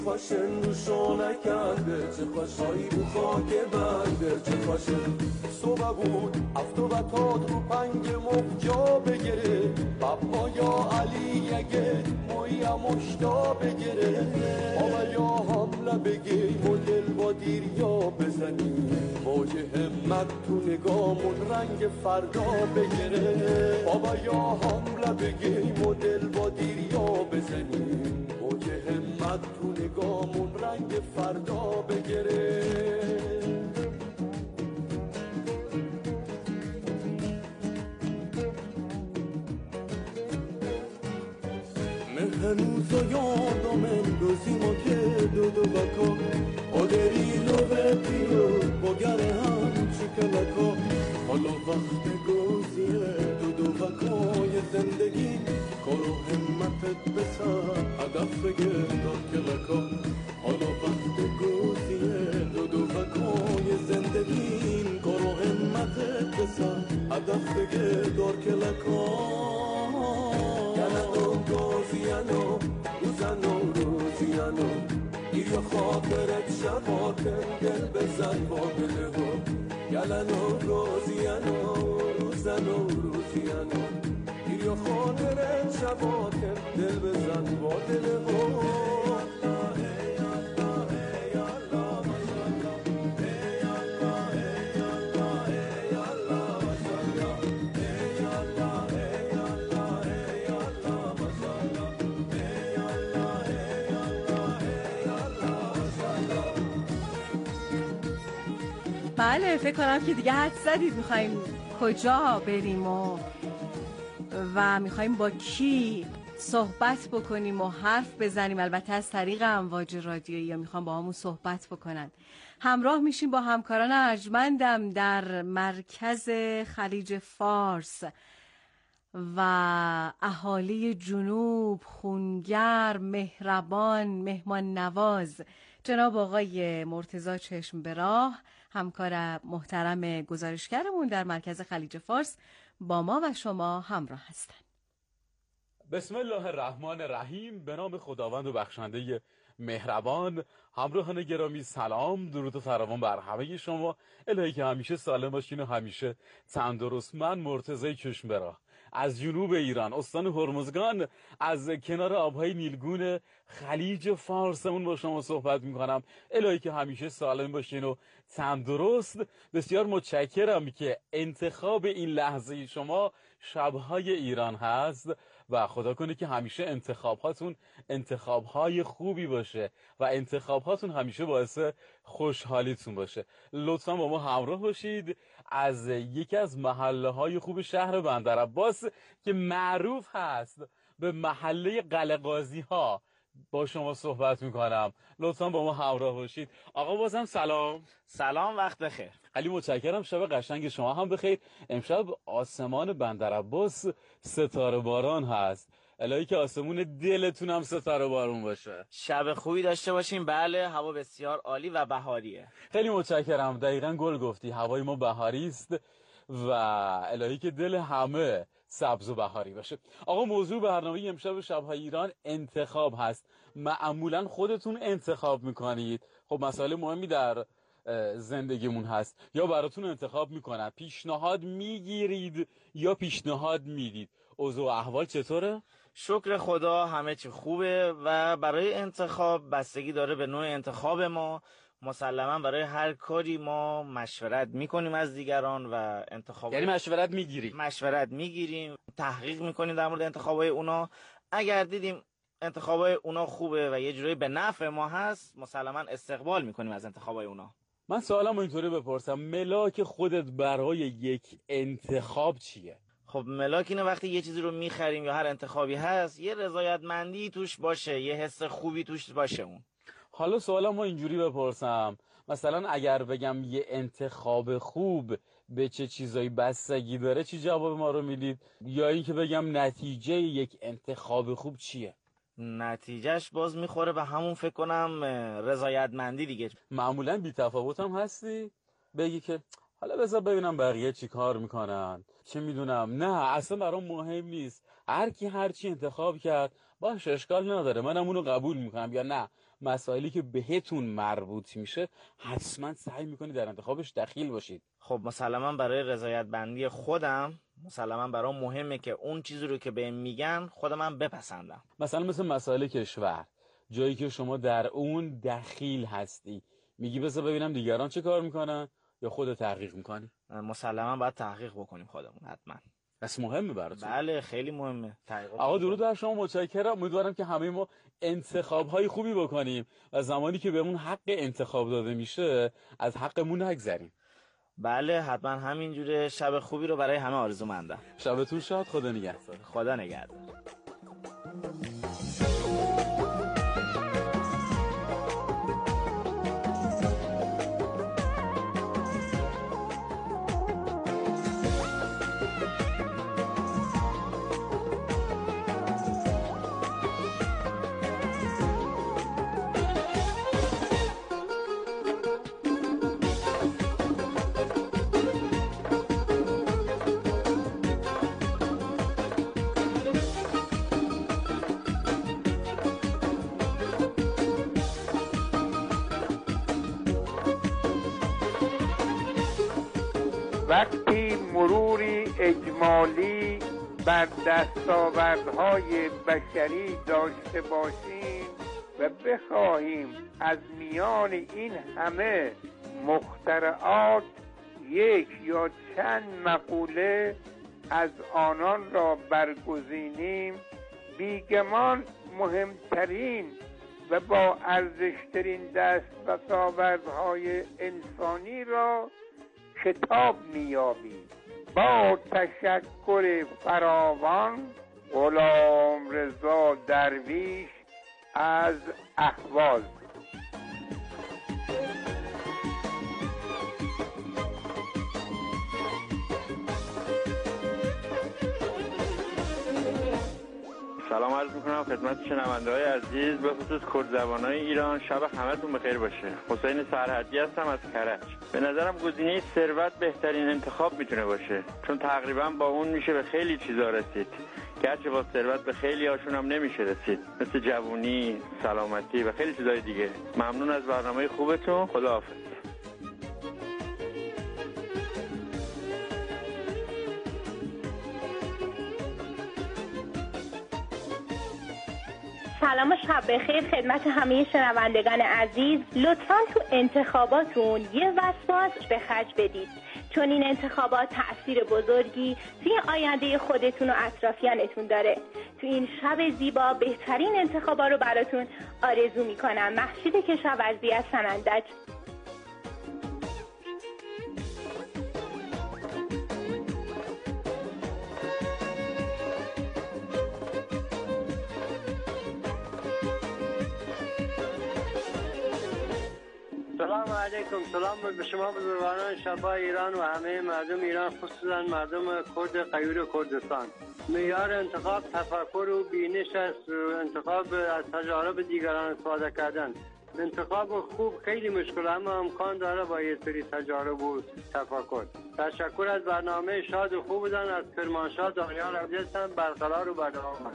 خوشن روشو نکنده چه خوشایی رو خاک بنده چه خوشن صبح بود افتو و تاد رو پنگ مفجا بگیره بابا یا علی اگه مویا مشتا بگیره بابا یا حمله بگی مدل با دیریا بزنی موج همت تو نگامون رنگ فردا بگیره بابا یا حمله بگی مدل با دیریا بزنی موج همت تو نگامون رنگ فردا بگیره هنوز یادم روزی ما که دو بکا آدری لو بپیو بگره هم چکلکا حالا وقت گوزیه دو بکای زندگی کارو همتت بسر هدف گردار کلکا حالا وقت گوزیه دو بکای زندگی کارو همتت بسر هدف گردار کلکا روزیانو روزانو روزیانو یا خاطرت شباتن دل بزن با دلو گلنو روزیانو روزانو روزیانو یا خاطرت شباتن دل بزن با دلو بله فکر کنم که دیگه حد زدید میخواییم کجا بریم و میخواییم با کی صحبت بکنیم و حرف بزنیم، البته از طریق امواج رادیویی یا میخوام با همون صحبت بکنن. همراه میشیم با همکاران ارجمندم در مرکز خلیج فارس و اهالی جنوب، خونگر، مهربان، مهمان نواز، جناب آقای مرتضی چشم به راه، همکار محترم گزارشگرمون در مرکز خلیج فارس با ما و شما همراه هستند. بسم الله الرحمن الرحیم. به نام خداوند و بخشنده مهربان. همراهان گرامی سلام، درود و فراوان بر همه شما. الهی که همیشه سالم باشین و همیشه تندرست. من مرتضی چشم به راه از جنوب ایران، استان هرمزگان، از کنار آبهای نیلگون خلیج فارسمون با شما صحبت میکنم. الهی که همیشه سالم باشین و تندرست. بسیار متشکرم که انتخاب این لحظه شما شبهای ایران هست و خدا کنه که همیشه انتخاباتون انتخابهای خوبی باشه و انتخاباتون همیشه باعث خوشحالیتون باشه. لطفا با ما همراه باشید. از یکی از محله‌های خوب شهر بندرعباس که معروف هست به محله قلعه‌قاضی ها با شما صحبت میکنم. لطفا با ما همراه باشید. آقا بازم سلام. سلام، وقت بخیر. خیلی متشکرم. شب قشنگ شما هم بخیر. امشب آسمان بندرعباس ستاره باران هست. الهی که آسمون دلتون هم ستاره بارون باشه. شب خوبی داشته باشیم. بله، هوا بسیار عالی و بهاریه. خیلی متشکرم. دقیقاً گل گفتی. هوای ما بهاری است و الهی که دل همه سبز و بهاری باشه. آقا موضوع برنامه امشب شب‌های ایران انتخاب هست. معمولاً خودتون انتخاب میکنید. خب مسائل مهمی در زندگیمون هست. یا براتون انتخاب میکنن، پیشنهاد میگیرید یا پیشنهاد میدید. اوضاع و احوال چطوره؟ شکر خدا همه چی خوبه و برای انتخاب بستگی داره به نوع انتخاب ما. مسلما برای هر کاری ما مشورت میکنیم از دیگران و انتخاب، یعنی مشورت میگیریم، تحقیق میکنیم در مورد انتخابای اونا. اگر دیدیم انتخابای اونا خوبه و یه جوری به نفع ما هست، مسلما استقبال میکنیم از انتخابای اونا. من سوالم اینطوری بپرسم، ملاک خودت برای یک انتخاب چیه؟ خب ملاک اینه وقتی یه چیزی رو میخریم یا هر انتخابی هست یه رضایتمندی توش باشه، یه حس خوبی توش باشه. اون حالا سوالم رو اینجوری بپرسم، مثلا اگر بگم یه انتخاب خوب به چه چیزایی بستگی داره، چی جواب ما رو میدید؟ یا این که بگم نتیجه یک انتخاب خوب چیه؟ نتیجهش باز میخوره به همون، فکر کنم رضایتمندی دیگه. معمولا بی تفاوت هم هستی بگی که حالا بذار ببینم بقیه چی کار میکنن، چه میدونم، نه اصلا برام مهم نیست، هر کی هر چی انتخاب کرد باشه اشکال نداره منم اونو قبول میکنم، یا نه مسائلی که بهتون مربوط میشه حتما سعی میکنید در انتخابش دخیل باشید. خب مسلما برای رضایت بندی خودم مسلما برام مهمه که اون چیزی رو که بهم میگن خودم هم بپسندم. مثلا مثل مسائل کشور، جایی که شما در اون دخیل هستی، میگی بذار ببینم دیگران چه کار میکنن یا خودت تحقیق میکنی؟ مسلما باید تحقیق بکنیم خودمون حتما. بس مهمه براتون؟ بله خیلی مهمه. آقا درود بر شما، متشکرم. امیدوارم که همه ما انتخاب‌های خوبی بکنیم و زمانی که بهمون حق انتخاب داده میشه از حقمون نگذریم. بله حتما همینجوره. شب خوبی رو برای همه آرزومندم. شبتون شاد. خدا نگهدار. خدا نگهدار. وقتی مروری اجمالی بر دستاوردهای بشری داشته باشیم و بخواهیم از میان این همه مخترعات یک یا چند مقوله از آنان را برگزینیم، بیگمان مهمترین و با ارزشترین دستاوردهای انسانی را کتاب می‌یابیم. با تشکر فراوان، غلامرضا درویش از اهواز. سلام عرض میکنم خدمت شنونده‌های عزیز، به خصوص کردزبانای ایران. شب همتون بخیر باشه. حسین سرحدی هستم از کرج. به نظرم گزینه ثروت بهترین انتخاب میتونه باشه، چون تقریبا با اون میشه به خیلی چیزا رسید، گرچه با ثروت به خیلی هاشون هم نمیشه رسید، مثل جوونی، سلامتی و خیلی چیزای دیگه. ممنون از برنامه خوبتون. خداحافظ. سلام و شب بخیر خدمت همه شنوندگان عزیز. لطفاً تو انتخاباتون یه وسواس به خرج بدید، چون این انتخابات تأثیر بزرگی توی آینده خودتون و اطرافیانتون داره. تو این شب زیبا بهترین انتخابا رو براتون آرزو میکنم. مهشید کشاورزی از سنندج. سلام علیکم. سلام به شما بزرگواران شبا ایران و همه مردم ایران، خصوصا مردم کرد غیور کردستان. معیار انتخاب تفکر و بینش است، انتخاب از تجارب دیگران استفاده کردن. انتخاب خوب خیلی مشکل، اما امکان داره با یه سری تجارب و تفکر. تشکر از برنامه شاد و خوب بودن. از کرمانشاه دانیال عبدالستان برقرار و بدوام.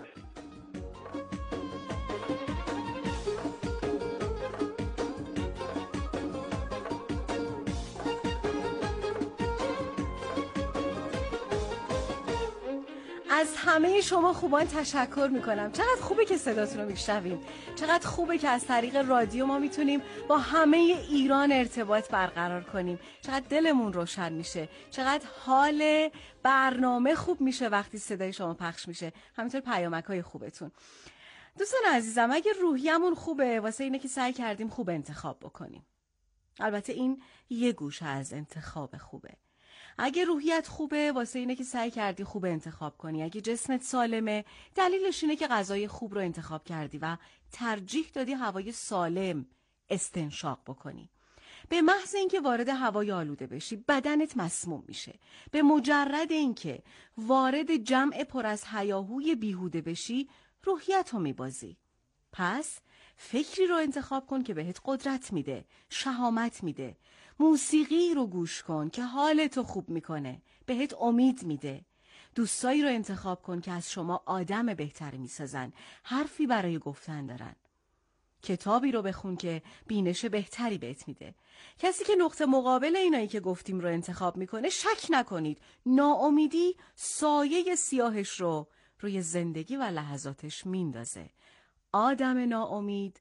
از همه شما خوبان تشکر میکنم. چقدر خوبه که صداتون رو میشنویم، چقدر خوبه که از طریق رادیو ما میتونیم با همه ایران ارتباط برقرار کنیم، چقدر دلمون روشن میشه، چقدر حال برنامه خوب میشه وقتی صدای شما پخش میشه، همینطور پیامک‌های خوبتون. دوستان عزیزم، اگه روحیمون خوبه واسه اینه که سعی کردیم خوب انتخاب بکنیم. البته این یه گوشه از انتخاب خوبه. اگه روحیت خوبه واسه اینه که سعی کردی خوب انتخاب کنی. اگه جسمت سالمه دلیلش اینه که غذای خوب رو انتخاب کردی و ترجیح دادی هوای سالم استنشاق بکنی. به محض اینکه وارد هوای آلوده بشی بدنت مسموم میشه. به مجرد اینکه وارد جمع پر از هیاهوی بیهوده بشی روحیت رو میبازی. پس فکری رو انتخاب کن که بهت قدرت میده، شهامت میده. موسیقی رو گوش کن که حالتو خوب میکنه، بهت امید میده. دوستایی رو انتخاب کن که از شما آدم بهتری میسازن، حرفی برای گفتن دارن. کتابی رو بخون که بینش بهتری بهت میده. کسی که نقطه مقابل اینایی که گفتیم رو انتخاب میکنه، شک نکنید ناامیدی سایه سیاهش رو روی زندگی و لحظاتش میندازه. آدم ناامید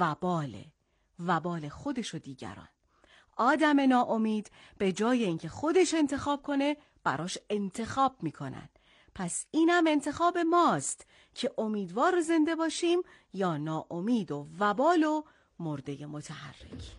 وبال خودش و دیگران. آدم ناامید به جای اینکه خودش انتخاب کنه براش انتخاب میکنن. پس اینم انتخاب ماست که امیدوار زنده باشیم یا ناامید و وبال و مرده متحرک.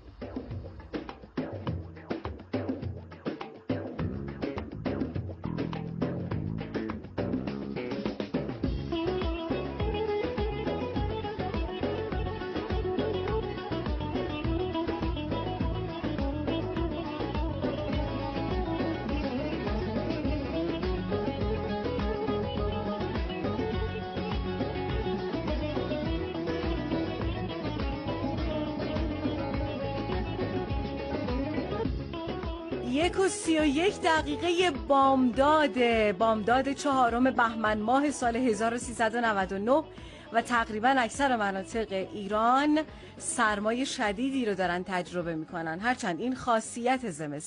یک و 31 دقیقه بامداد 4 بهمن ماه سال 1399 و تقریبا اکثر مناطق ایران سرمای شدیدی رو دارن تجربه میکنن. هرچند این خاصیت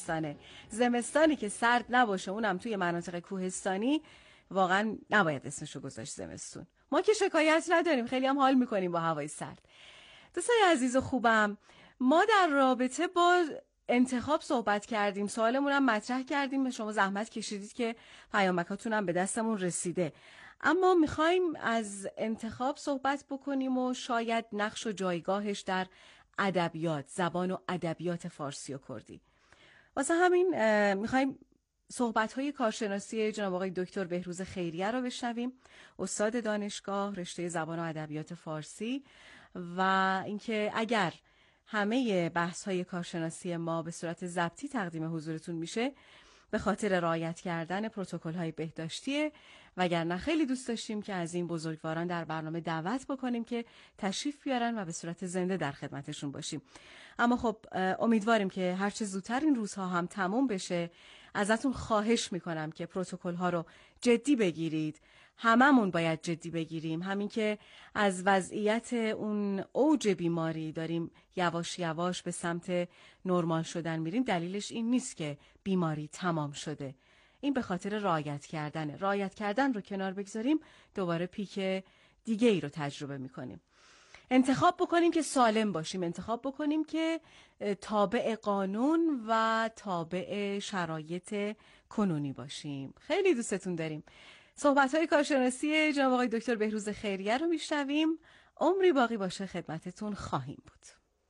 زمستانی که سرد نباشه، اونم توی مناطق کوهستانی، واقعا نباید اسمشو گذاشت زمستون. ما که شکایت نداریم، خیلی هم حال میکنیم با هوای سرد. دوستای عزیز و خوبم، ما در رابطه با انتخاب صحبت کردیم، سوالمون هم مطرح کردیم، شما زحمت کشیدید که پیامکاتون هم به دستمون رسیده. اما میخوایم از انتخاب صحبت بکنیم و شاید نقش و جایگاهش در ادبیات، زبان و ادبیات فارسی و کردی. واسه همین میخوایم صحبت‌های کارشناسی جناب آقای دکتر بهروز خیریه رو بشنویم، استاد دانشگاه رشته زبان و ادبیات فارسی، و اینکه اگر همه بحث‌های کارشناسی ما به صورت ضبطی تقدیم حضورتون میشه به خاطر رعایت کردن پروتکل‌های بهداشتیه، وگرنه خیلی دوست داشتیم که از این بزرگواران در برنامه دعوت بکنیم که تشریف بیارن و به صورت زنده در خدمتشون باشیم. اما خب امیدواریم که هرچه زودتر این روزها هم تموم بشه. ازتون خواهش میکنم که پروتکل‌ها رو جدی بگیرید. هممون باید جدی بگیریم. همین که از وضعیت اون اوج بیماری داریم یواش یواش به سمت نرمال شدن میریم، دلیلش این نیست که بیماری تمام شده. این به خاطر رعایت کردن رو کنار بگذاریم، دوباره پیک دیگه ای رو تجربه میکنیم. انتخاب بکنیم که سالم باشیم، انتخاب بکنیم که تابع قانون و تابع شرایط کنونی باشیم. خیلی دوستتون داریم. صحبت‌های کارشناسی جناب آقای دکتر بهروز خیریه رو میشنویم. عمری باقی باشه خدمتتون خواهیم بود.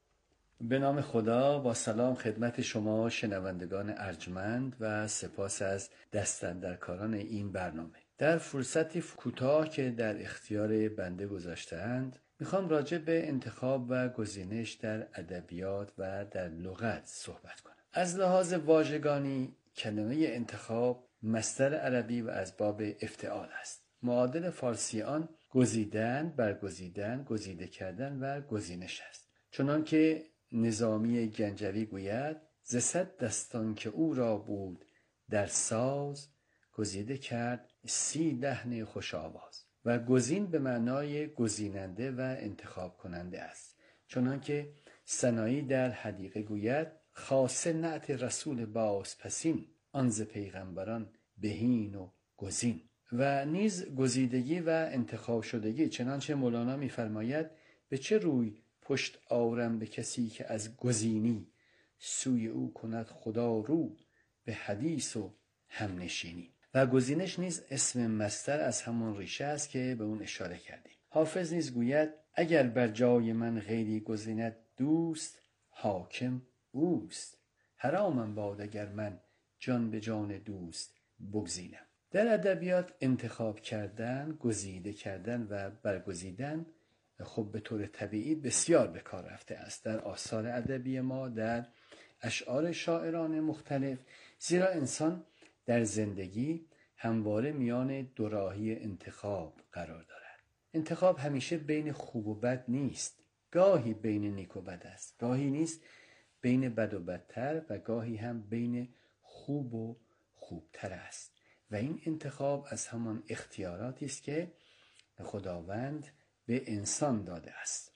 به نام خدا، با سلام خدمت شما شنوندگان ارجمند و سپاس از دستاندرکاران این برنامه. در فرصتی کوتاه که در اختیار بنده گذاشته‌اند، میخوام راجع به انتخاب و گزینش در ادبیات و در لغت صحبت کنم. از لحاظ واژگانی کلمه انتخاب مصدر عربی و از باب افتعال است. معادل فارسی آن گزیدن، برگزیدن، گزیده کردن و گزینش است. چنان که نظامی گنجوی گوید: ز صد دستان که او را بود در ساز، گزیده کرد 30 لحن خوش آواز. و گزین به معنای گزیننده و انتخاب کننده است. چنان که سنایی در حدیقه گوید: خاصه نعت رسول باز پسین، آن ز پیغمبران بهین و گزین. و نیز گزیدگی و انتخاب شدگی، چنانچه مولانا می‌فرماید: به چه روی پشت آرم به کسی که از گزینی، سوی او کند خدا رو به حدیث و همنشینی. و گزینش نیز اسم مصدر از همون ریشه است که به اون اشاره کردیم. حافظ نیز گوید: اگر بر جای من غیری گزیند دوست، حاکم اوست. حرامم باد اگر من جان به جان دوست بگزینم. در ادبیات انتخاب کردن، گزیده کردن و برگزیدن خب به طور طبیعی بسیار به کار رفته است در آثار ادبی ما، در اشعار شاعران مختلف، زیرا انسان در زندگی همواره میان دو راهی انتخاب قرار دارد. انتخاب همیشه بین خوب و بد نیست، گاهی بین نیک و بد است، گاهی نیست بین بد و بدتر و گاهی هم بین خوب و خوبتر است. و این انتخاب از همان اختیاراتی است که خداوند به انسان داده است.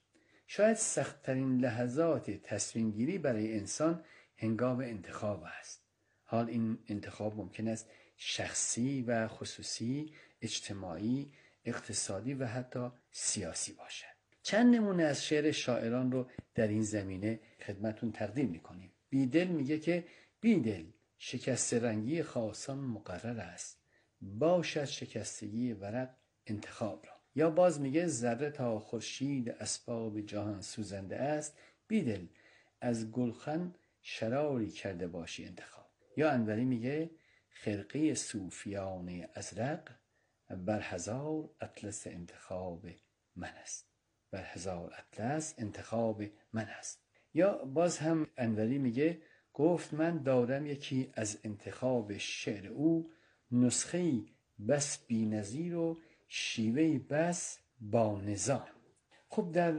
شاید سخت‌ترین لحظات تصمیم گیری برای انسان هنگام انتخاب است. حال این انتخاب ممکن است شخصی و خصوصی، اجتماعی، اقتصادی و حتی سیاسی باشد. چند نمونه از شعر شاعران رو در این زمینه خدمتون تقدیم میکنیم. بیدل میگه که بیدل شکست رنگی خاصان مقرر است، باشد شکستگی ورق انتخاب را. یا باز میگه ذره تا خورشید اسباب جهان سوزنده است، بیدل از گلخن شراری کرده باشی انتخاب. یا انوری میگه خرقه صوفیان ازرق بر هزار اطلس انتخاب من است، بر هزار اطلس انتخاب من است. یا باز هم انوری میگه گفت من دارم یکی از انتخاب شعر او، نسخه‌ای بس بی‌نظیر و شیوهی بس با نظام. خب در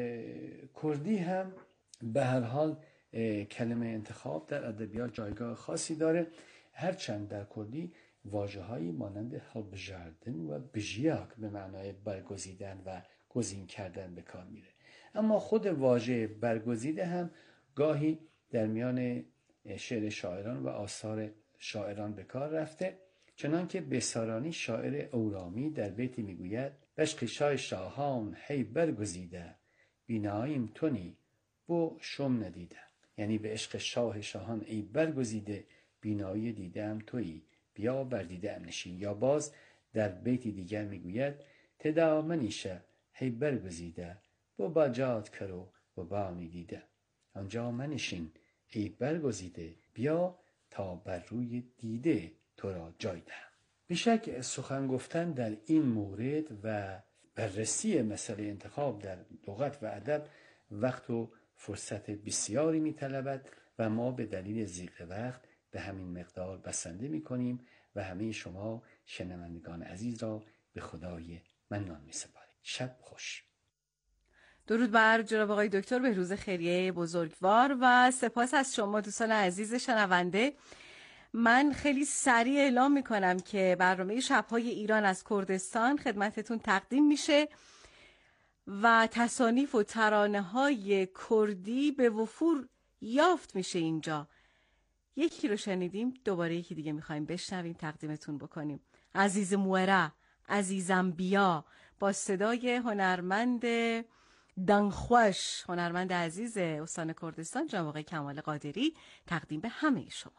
کردی هم به هر حال کلمه انتخاب در ادبیات جایگاه خاصی داره، هرچند در کردی واژه‌هایی مانند هلبژاردن و بژیاک به معنای برگزیدن و گزین کردن به کار میره. اما خود واژه برگزیده هم گاهی در میان شعر شاعران و آثار شاعران به کار رفته، چنانکه بسارانی شاعر اورامی در بیتی میگوید بشقی شای شاهان هی برگزیده، بیناییم تونی بو شم ندیده. یعنی به عشق شاه شاهان ای برگزیده، بینایی دیدم تویی بیا بردیده ام نشین. یا باز در بیتی دیگر میگوید تدا منیشه هی برگزیده، بو با جاد کرو و بانی دیده. آنجا منشین ای برگزیده، بیا تا بر روی دیده تو را جای دهم. بیشک سخن گفتن در این مورد و بررسی مسئله انتخاب در لغت و ادب وقت و فرصت بسیاری می‌طلبد و ما به دلیل ضیق وقت به همین مقدار بسنده می‌کنیم و همه شما شنوندگان عزیز را به خدای منان می‌سپاریم. شب خوش. درود بر جناب آقای دکتر بهروز خیریه بزرگوار و سپاس از شما دوستان عزیز شنونده. من خیلی سریع اعلام میکنم که برنامه شب‌های ایران از کردستان خدمتتون تقدیم میشه و تصانیف و ترانه‌های کردی به وفور یافت میشه اینجا. یکی رو شنیدیم، دوباره یکی دیگه میخوایم بشنویم تقدیمتون بکنیم. عزیزم وره، عزیزم بیا، با صدای هنرمند دنخوش، هنرمند عزیز استان کردستان جناب آقای کمال قادری، تقدیم به همه شما.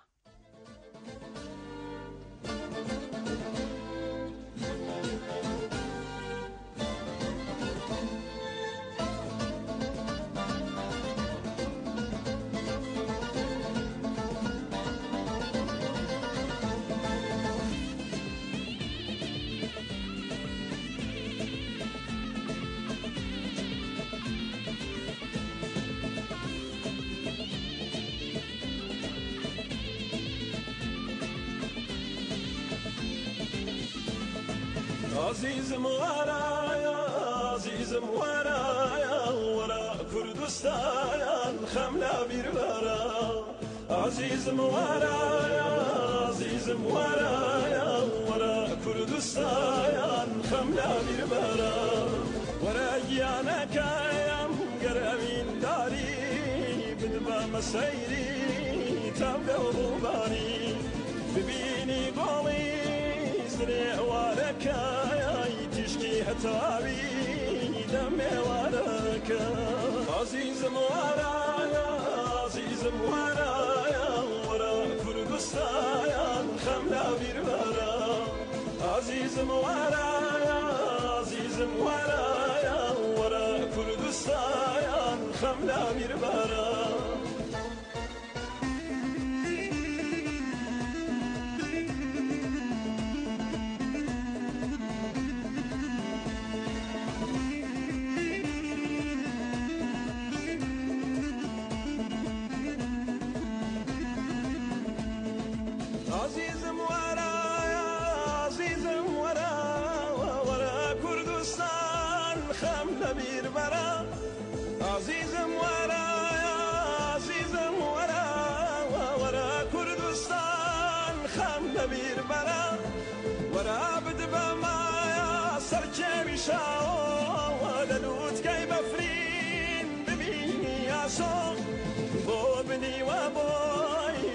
عزیزم ورایا، عزیزم ورایا، ورا کردستان خملا بیر ورا. عزیزم ورایا، عزیزم ورایا، ورا کردستان خملا بیر ورا. ورا گیانا کایم گرمین داری، بدبا مسیری تابلو بوبانی. ببینی قومی زرع واركاي تشكي هتابي دمي واركا. عزيزم ورايا، عزيزم ورايا، ورا كردستان خملا بير ورا. عزيزم ورايا، عزيزم ورايا، ورا كردستان خملا بير ورا.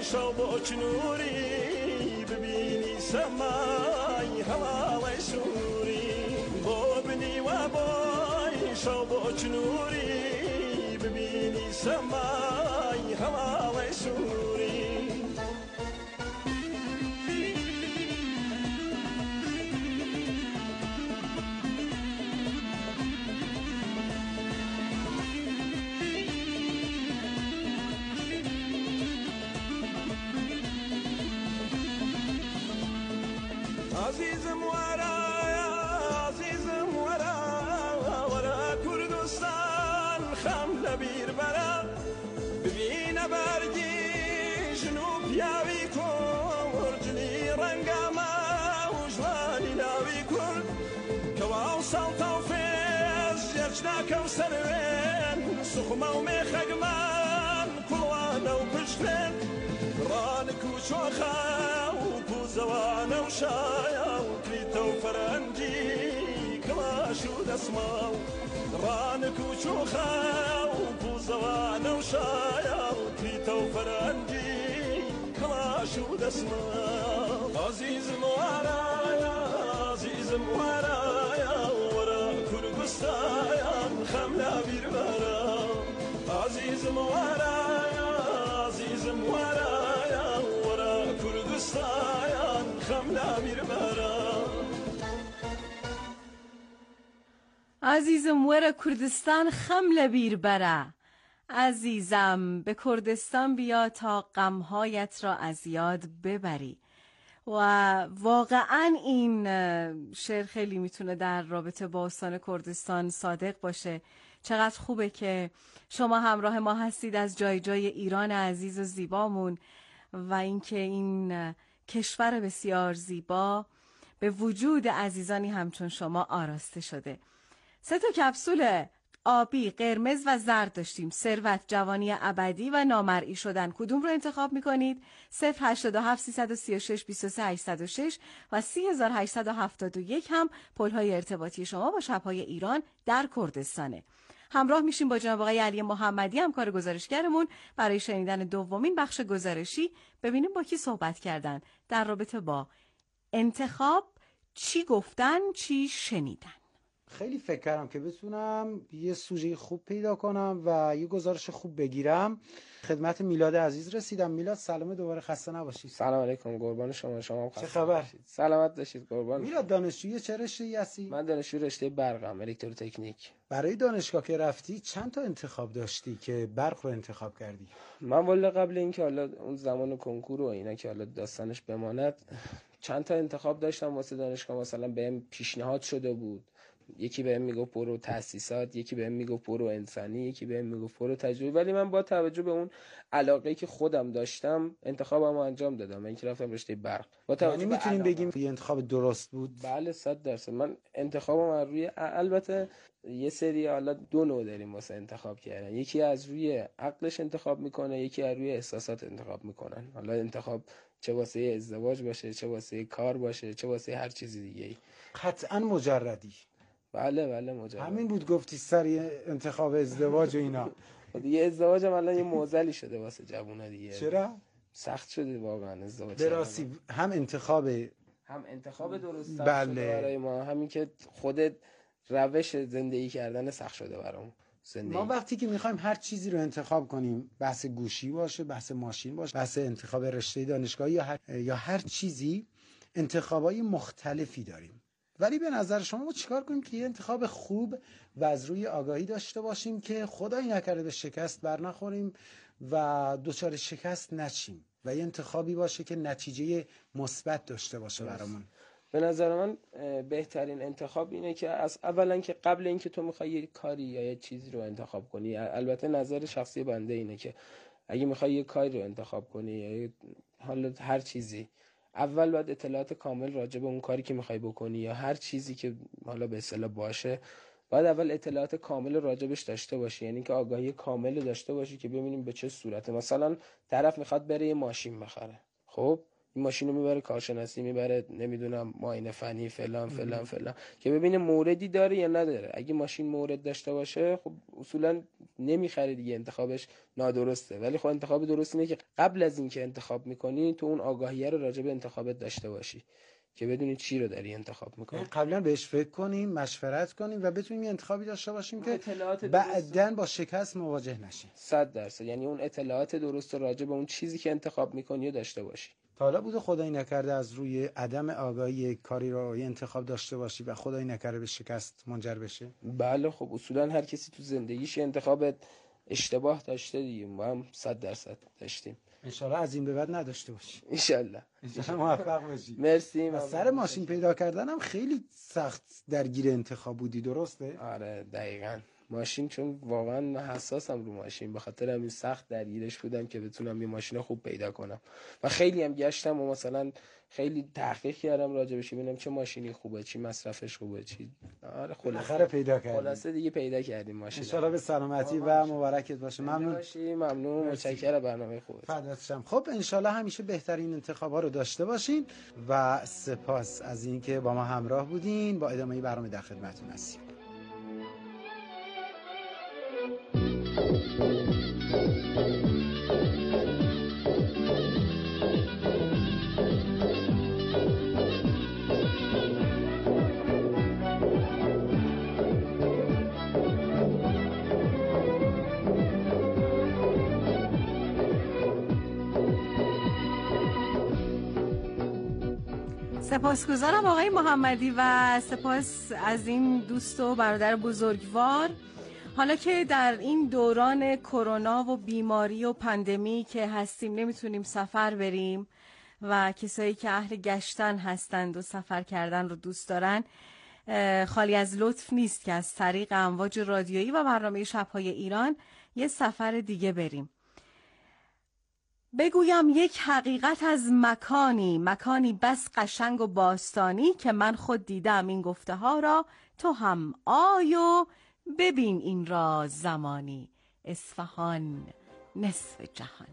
شابک نوری ببینی سمای هوای سوری ببینی و بای شابک نوری ببینی سمای هوای سوری عزیزم ورا کردستان خم لبیر برا ببین برگی جنوب یاوی کن جلی رنگاما و جوانی لاوی کن کواو سالتا و فیز جرچنا کوسر وین سخما و میخگمان کلوان و پشتن رانک و چوخا و زوان و شایا و کلیتا و فرنجی کلاش و دسما رانک و چوخا و زوان و شایا و کلیتا و فرنجی کلاش و دسما عزیزم ورایا ورا کردستان خم لبیر برا عزیزم ورایا ورا کردستان خم لبیر برا عزیزم ور کردستان خم لبیر بره. عزیزم به کردستان بیا تا غمهایت را از یاد ببری. و واقعا این شعر خیلی میتونه در رابطه با استان کردستان صادق باشه. چقدر خوبه که شما همراه ما هستید از جای جای ایران عزیز و زیبامون و اینکه این کشور بسیار زیبا به وجود عزیزانی همچون شما آراسته شده. 3 کپسول آبی، قرمز و زرد داشتیم. ثروت، جوانی ابدی و نامرئی شدن. کدوم رو انتخاب میکنید؟ 087 336 23 806 و 3871 هم پل‌های ارتباطی شما با شب‌های ایران در کردستانه. همراه میشیم با جناب آقای علی محمدی، همکار گزارشگرمون، برای شنیدن دومین بخش گزارشی. ببینیم با کی صحبت کردن در رابطه با انتخاب، چی گفتن، چی شنیدن. خیلی فکر کردم که بتونم یه سوژه خوب پیدا کنم و یه گزارش خوب بگیرم. خدمت میلاد عزیز رسیدم. میلاد سلام، دوباره خسته نباشید. سلام علیکم، قربان شما هم چه خبر؟ سلامت باشید قربان. میلاد دانشجوی چه رشته‌ای هستی؟ من دانشجوی رشته برقم، الکتروتکنیک. برای دانشگاه که رفتی چند تا انتخاب داشتی که برق رو انتخاب کردی؟ من والا قبل اینکه حالا اون زمان کنکور و اینا که حالا داستانش بماند چند تا انتخاب داشتم واسه دانشگاه. مثلا بهم پیشنهاد شده بود، یکی بهم میگفت برو تاسیسات، یکی بهم میگفت برو انسانی، یکی بهم میگفت برو تجربی، ولی من با توجه به اون علاقه‌ای که خودم داشتم انتخابمو انجام دادم. من که رفتم رشته برق. یعنی میتونیم بگیم یه انتخاب درست بود؟ بله 100%. من انتخابم از روی، البته یه سری حالا 2 نوع داریم واسه انتخاب کردن، یکی از روی عقلش انتخاب میکنه، یکی از روی احساسات انتخاب میکنن. حالا انتخاب چه واسه ازدواج باشه، چه واسه کار باشه، چه واسه هر چیز دیگه‌ای. قطعاً مجردی. بله مجرد. همین بود گفتی سری انتخاب ازدواج و اینا. دیگه ازدواج هم الان یه معضلی شده واسه جوونا دیگه. چرا؟ سخت شده واقعا ازدواج. دراستی هم انتخاب درست بله. شده برای ما، همین که خودت روش زندگی کردن سخت شده برام. ما وقتی که میخوایم هر چیزی رو انتخاب کنیم، بحث گوشی باشه، بحث ماشین باشه، بحث انتخاب رشته دانشگاهی یا هر چیزی، انتخابای مختلفی داریم. ولی به نظر شما ما چیکار کنیم که یه انتخاب خوب و از روی آگاهی داشته باشیم که خدایی نکرده به شکست بر نخوریم و دچار شکست نشیم و یه انتخابی باشه که نتیجه مثبت داشته باشه برامون. به نظر من بهترین انتخاب اینه که از اولا که قبل اینکه تو میخوای یه کاری یا یه چیزی رو انتخاب کنی، البته نظر شخصی بنده اینه که اگه میخوای یه کاری رو انتخاب کنی یا حالا هر چیزی، اول باید اطلاعات کامل راجع به اون کاری که میخوای بکنی یا هر چیزی که حالا به اصطلاح باشه، باید اول اطلاعات کامل راجبش داشته باشی. یعنی که آگاهی کامل داشته باشی که ببینیم به چه صورته. مثلا طرف میخواد بره یه ماشین بخره، خب ماشین رو میبره کارشناسی، میبره نمیدونم معاینه فنی فلان فلان فلان که ببینه موردی داره یا نداره. اگه ماشین مورد داشته باشه خب اصولا نمیخری دیگه، انتخابش نادرسته. ولی خب انتخاب درست اینه که قبل از اینکه انتخاب میکنی تو اون آگاهیه رو راجع به انتخابت داشته باشی که بدونی چی رو داری انتخاب میکنی. قبلا بهش فکر کنیم، مشورت کنیم و بتونیم یه انتخابی داشته باشیم که بعداً با شکست مواجه نشیم. 100%. یعنی اون اطلاعات درست راجع به اون چیزی که انتخاب میکنی داشته باشی. تا حالا بوده خدایی نکرده از روی عدم آگاهی کاری رو یه انتخاب داشته باشی و خدایی نکرده به شکست منجر بشه؟ بله خب اصولا هر کسی تو زندگیش انتخاب اشتباه داشته دیگه. ما هم 100% داشتیم. انشالله از این به بعد نداشته باشی. انشالله موفق باشی. مرسی. سر ماشین پیدا کردن هم خیلی سخت درگیر انتخاب بودی، درسته؟ آره دقیقاً. ماشین چون واقعا من حساسم رو ماشین، به خاطر همین سخت درگیرش بودم که بتونم یه ماشین خوب پیدا کنم. و خیلی هم گشتم و مثلا خیلی تحقیق کردم راجبش ببینم چه ماشینی خوبه، چی مصرفش خوبه، چی. آره خلاصه پیدا کردیم. خلاصه دیگه پیدا کردیم ماشین. ان شاءالله به سلامتی و مبارکت باشه. ممنون. متشکرم. برنامه خوبه. فدات شم. خب ان شاءالله همیشه بهترین انتخابا رو داشته باشین و سپاس از اینکه با ما همراه بودین. با ادامه برنامه در خدمتتون هستیم. سپاسگزارم آقای محمدی و سپاس از این دوست و برادر بزرگوار. حالا که در این دوران کرونا و بیماری و پندمی که هستیم نمیتونیم سفر بریم و کسایی که اهل گشتن هستند و سفر کردن رو دوست دارن، خالی از لطف نیست که از طریق امواج رادیویی و برنامه شب‌های ایران یه سفر دیگه بریم. بگویم یک حقیقت از مکانی بس قشنگ و باستانی که من خود دیدم این گفته ها را، تو هم آی و ببین این را زمانی. اصفهان نصف جهان.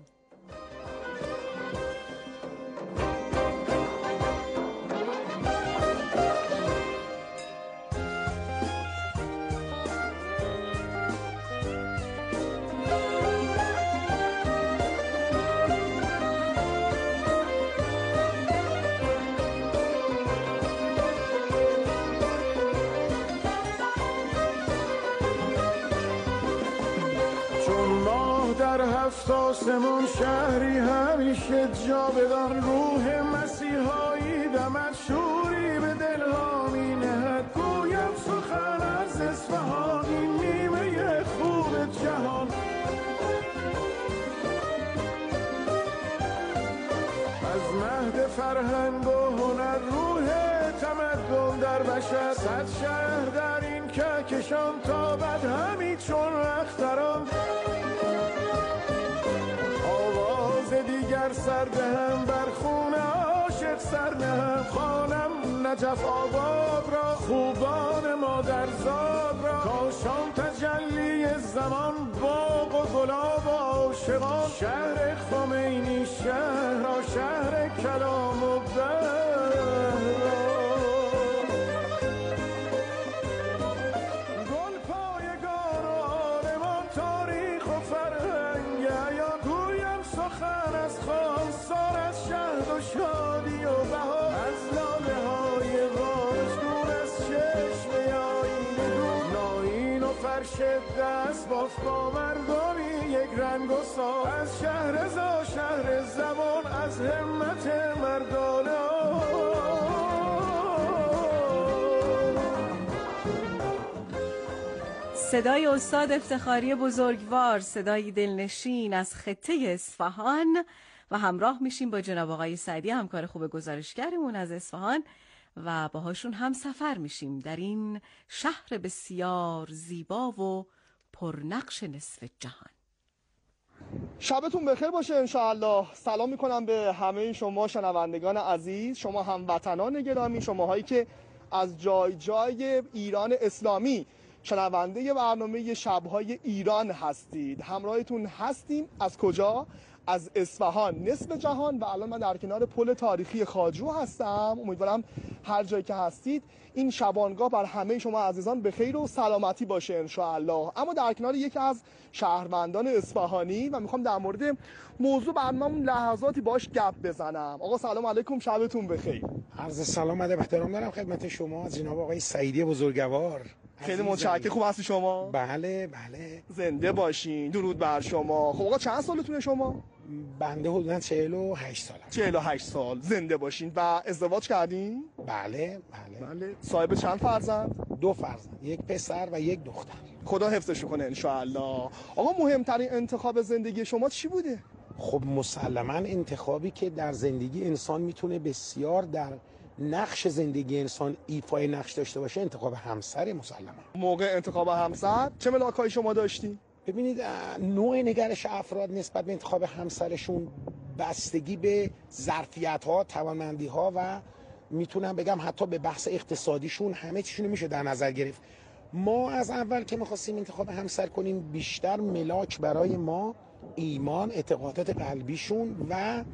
آسمون شهری همیشه جا بدان، روح مسیحایی دمت شوری به دلها می نهد. گویم سخن از اصفهان، این نیمه خوب جهان. از مهد فرهنگ و هنر روح تمدن در بشر، صد شهر در این کهکشان تابد همی چون اختران. دیگر سردهم بر خون عاشق سرنهم، خوانم نجف آباد را، خوبان مادرزاد را. کاشان تجلی زمان، باغ و گلاب عاشقان. شهر خمینی شهر را، شهر کلام و گل پایگان و آرمان، تاریخ و فرهنگ عیان. گویم سخن از خواستار، از شهد و شادی و بهار. از لاله های واژگون، از چشمه آیین دون. ناین و فرش دست باف با مردمی یک رنگ و سال. از شهر زا شهر زبان، از همت مردانه. صدای استاد افتخاری بزرگوار، صدای دلنشین از خطه اصفهان و همراه میشیم با جناب آقای سعدی، همکار خوب گزارشگرمون از اصفهان و باهاشون هم سفر میشیم در این شهر بسیار زیبا و پرنقش نصف جهان. شبتون بخیر باشه انشاءالله. سلام میکنم به همه شما شنوندگان عزیز، شما هموطنان گرامی، شماهایی که از جای جای ایران اسلامی شنونده برنامه شب‌های ایران هستید. همراهتون هستیم از کجا؟ از اصفهان، نصف جهان. و الان من در کنار پل تاریخی خواجو هستم. امیدوارم هر جایی که هستید این شبانگاه بر همه شما عزیزان به خیر و سلامتی باشه ان شاء الله. اما در کنار یکی از شهروندان اصفهانی و میخوام در مورد موضوع برنامه لحظاتی باش گپ بزنم. آقا سلام علیکم، شبتون بخیر. عرض سلام ادب احترام دارم خدمت شما جناب آقای سعیدی بزرگوار. خیلی متشکرم. خوب هستی شما؟ بله بله. زنده باشین. درود بر شما. خب آقا چند سالتونه شما؟ بنده حدوداً 48 سالم. 48 سال. زنده باشین. و ازدواج کردین؟ بله. صاحب چند فرزند؟ 2 فرزند، یک پسر و یک دختر. خدا حفظش کنه ان شاء الله. آقا مهمترین انتخاب زندگی شما چی بوده؟ خب مسلماً انتخابی که در زندگی انسان میتونه بسیار در نقش زندگی انسان ایفای نقش داشته باشه انتخاب همسر مسلماً. موقع انتخاب همسر چه ملاک‌هایی شما داشتی؟ ببینید نوع نگرش افراد نسبت به انتخاب همسرشون بستگی به ظرفیت‌ها، توانمندی‌ها و میتونم بگم حتی به بحث اقتصادیشون همه چیشونو میشه در نظر گرفت. ما از اول که می‌خواستیم انتخاب همسر کنیم بیشتر ملاک برای ما ایمان، اعتقادات قلبیشون و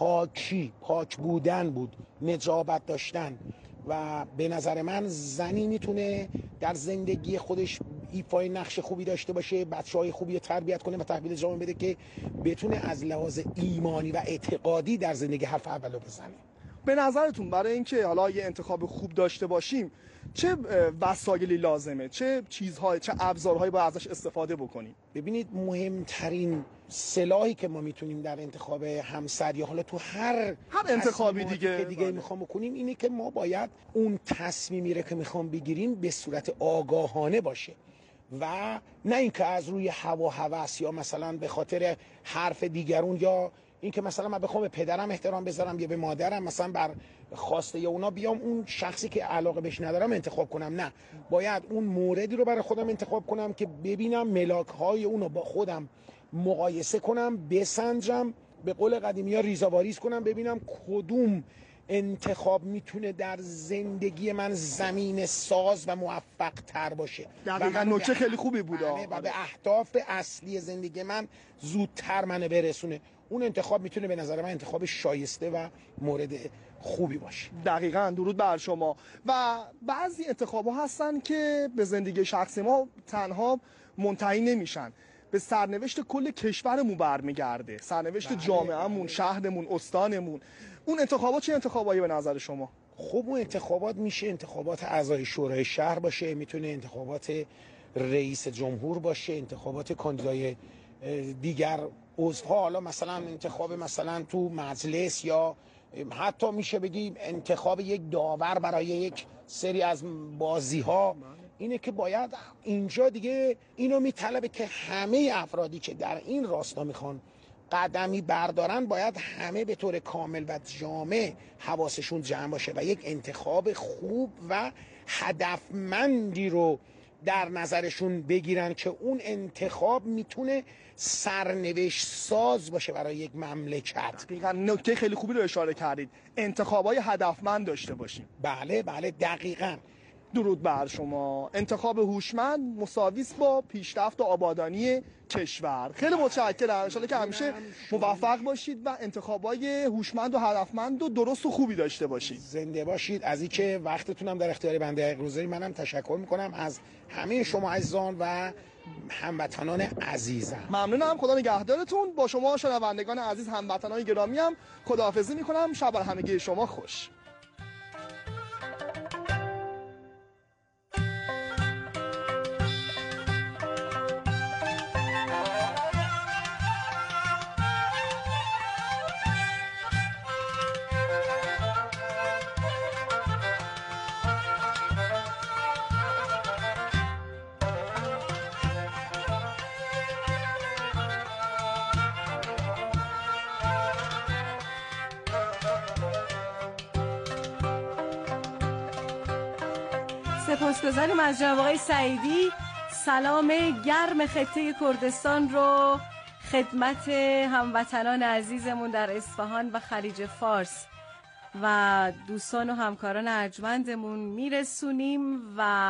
پاک بودن بود، نجابت داشتن. و به نظر من زنی میتونه در زندگی خودش ایفای نقش خوبی داشته باشه، بچه‌های خوبی رو تربیت کنه و تحویل جامعه بده که بتونه از لحاظ ایمانی و اعتقادی در زندگی حرف اولو بزنه. به نظرتون برای اینکه حالا یه انتخاب خوب داشته باشیم چه وسایلی لازمه؟ چه چیزهای، چه ابزارهایی باید ازش استفاده بکنیم؟ ببینید مهمترین سلاحی که ما میتونیم در انتخاب همسر یا حالا تو هر انتخابی دیگه میخوام بکنیم اینه که ما باید اون تصمیمی رو که میخوام بگیریم به صورت آگاهانه باشه و نه اینکه از روی هوا هوس یا مثلا به خاطر حرف دیگرون یا اینکه مثلا من بخوام به پدرم احترام بذارم یا به مادرم مثلا بر خواسته یا اونا بیام اون شخصی که علاقه بهش ندارم انتخاب کنم. نه، باید اون موردی رو برای خودم انتخاب کنم که ببینم ملاک‌های اونو با خودم مقایسه کنم، بسنجم، به قول قدیمی‌ها ریزاواریز کنم، ببینم کدوم انتخاب میتونه در زندگی من زمین ساز و موفق تر باشه. دقیقاً نکته خیلی خوبی بود و به اهداف اصلی زندگی من زودتر منو برسونه. اون انتخاب میتونه به نظر من انتخاب شایسته و مورد خوبی باشه. دقیقاً. درود بر شما. و بعضی انتخاب‌ها هستن که به زندگی شخصی ما تنها منتهی نمیشن، به سرنوشت کل کشورمون برمیگرده، سرنوشت جامعهمون، شهرمون، استانمون. اون انتخابات چه انتخابایی به نظر شما؟ خب اون انتخابات میشه انتخابات اعضای شورای شهر باشه، میتونه انتخابات رئیس جمهور باشه، انتخابات کاندیدای دیگر عضوها، حالا مثلا انتخاب مثلا تو مجلس یا حتی میشه بگیم انتخاب یک داور برای یک سری از بازی ها. اینه که باید اینجا دیگه اینو میطلبه که همه افرادی که در این راستا میخوان قدمی بردارن باید همه به طور کامل و جامع حواسشون جمع باشه و یک انتخاب خوب و هدفمندی رو در نظرشون بگیرن که اون انتخاب میتونه سرنوشت ساز باشه برای یک مملکت. دقیقاً نکته خیلی خوبی رو اشاره کردید، انتخابای هدفمند داشته باشیم. بله دقیقاً. درود بر شما. انتخاب هوشمند مساویس با پیشرفت و آبادانی کشور. خیلی متشکرم. ان شاءالله که همیشه موفق باشید و انتخابای هوشمند و هدفمند و درست و خوبی داشته باشید. زنده باشید. از اینکه وقتتونم در اختیار بنده حقیق گذاری منم تشکر میکنم از همه شما عزیزان و هموطنان عزیزم. ممنونم. خدا نگهدارتون. با شما شنوندگان عزیز هموطنان گرامی هم خداحافظی میکنم. شب بر همگی شما خوش. سپاسگزاریم از جناب آقای سعیدی. سلام گرم خطه کردستان رو خدمت هموطنان عزیزمون در اصفهان و خلیج فارس و دوستان و همکاران ارجمندمون میرسونیم و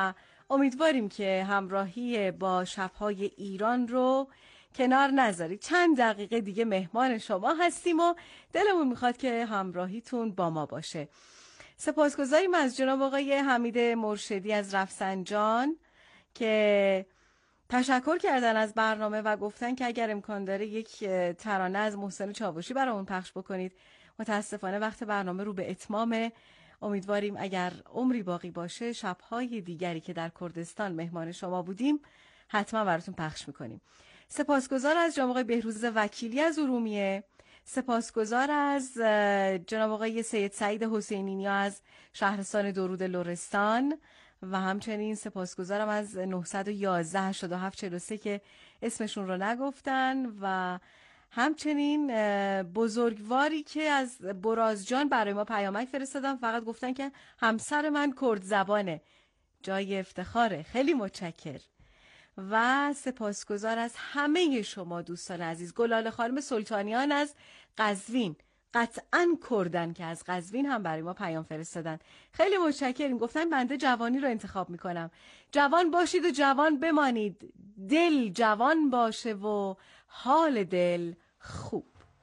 امیدواریم که همراهی با شب‌های ایران رو کنار نذارید. چند دقیقه دیگه مهمان شما هستیم و دلمون میخواد که همراهیتون با ما باشه. سپاسگزاریم از جناب آقای حمید مرشدی از رفسنجان که تشکر کردن از برنامه و گفتن که اگر امکان داره یک ترانه از محسن چاوشی برامون پخش بکنید. متاسفانه وقت برنامه رو به اتمامه. امیدواریم اگر عمری باقی باشه شب‌های دیگری که در کردستان مهمان شما بودیم حتما براتون پخش میکنیم. سپاسگزار از جناب آقای بهروز وکیلی از ارومیه، سپاسگزار از جناب آقای سید سعید حسینی از شهرستان درود لرستان و همچنین سپاسگزارم از 911 8743 که اسمشون رو نگفتن و همچنین بزرگواری که از برازجان برای ما پیامک فرستادن، فقط گفتن که همسر من کرد زبانه. جای افتخاره. خیلی متشکر و سپاسگزار از همه شما دوستان عزیز. گلال خانم سلطانیان از قزوین، قطعاً کردن که از قزوین هم برای ما پیام فرستادن. خیلی متشکریم. گفتن بنده جوانی رو انتخاب میکنم. جوان باشید و جوان بمانید، دل جوان باشه و حال دل خوب.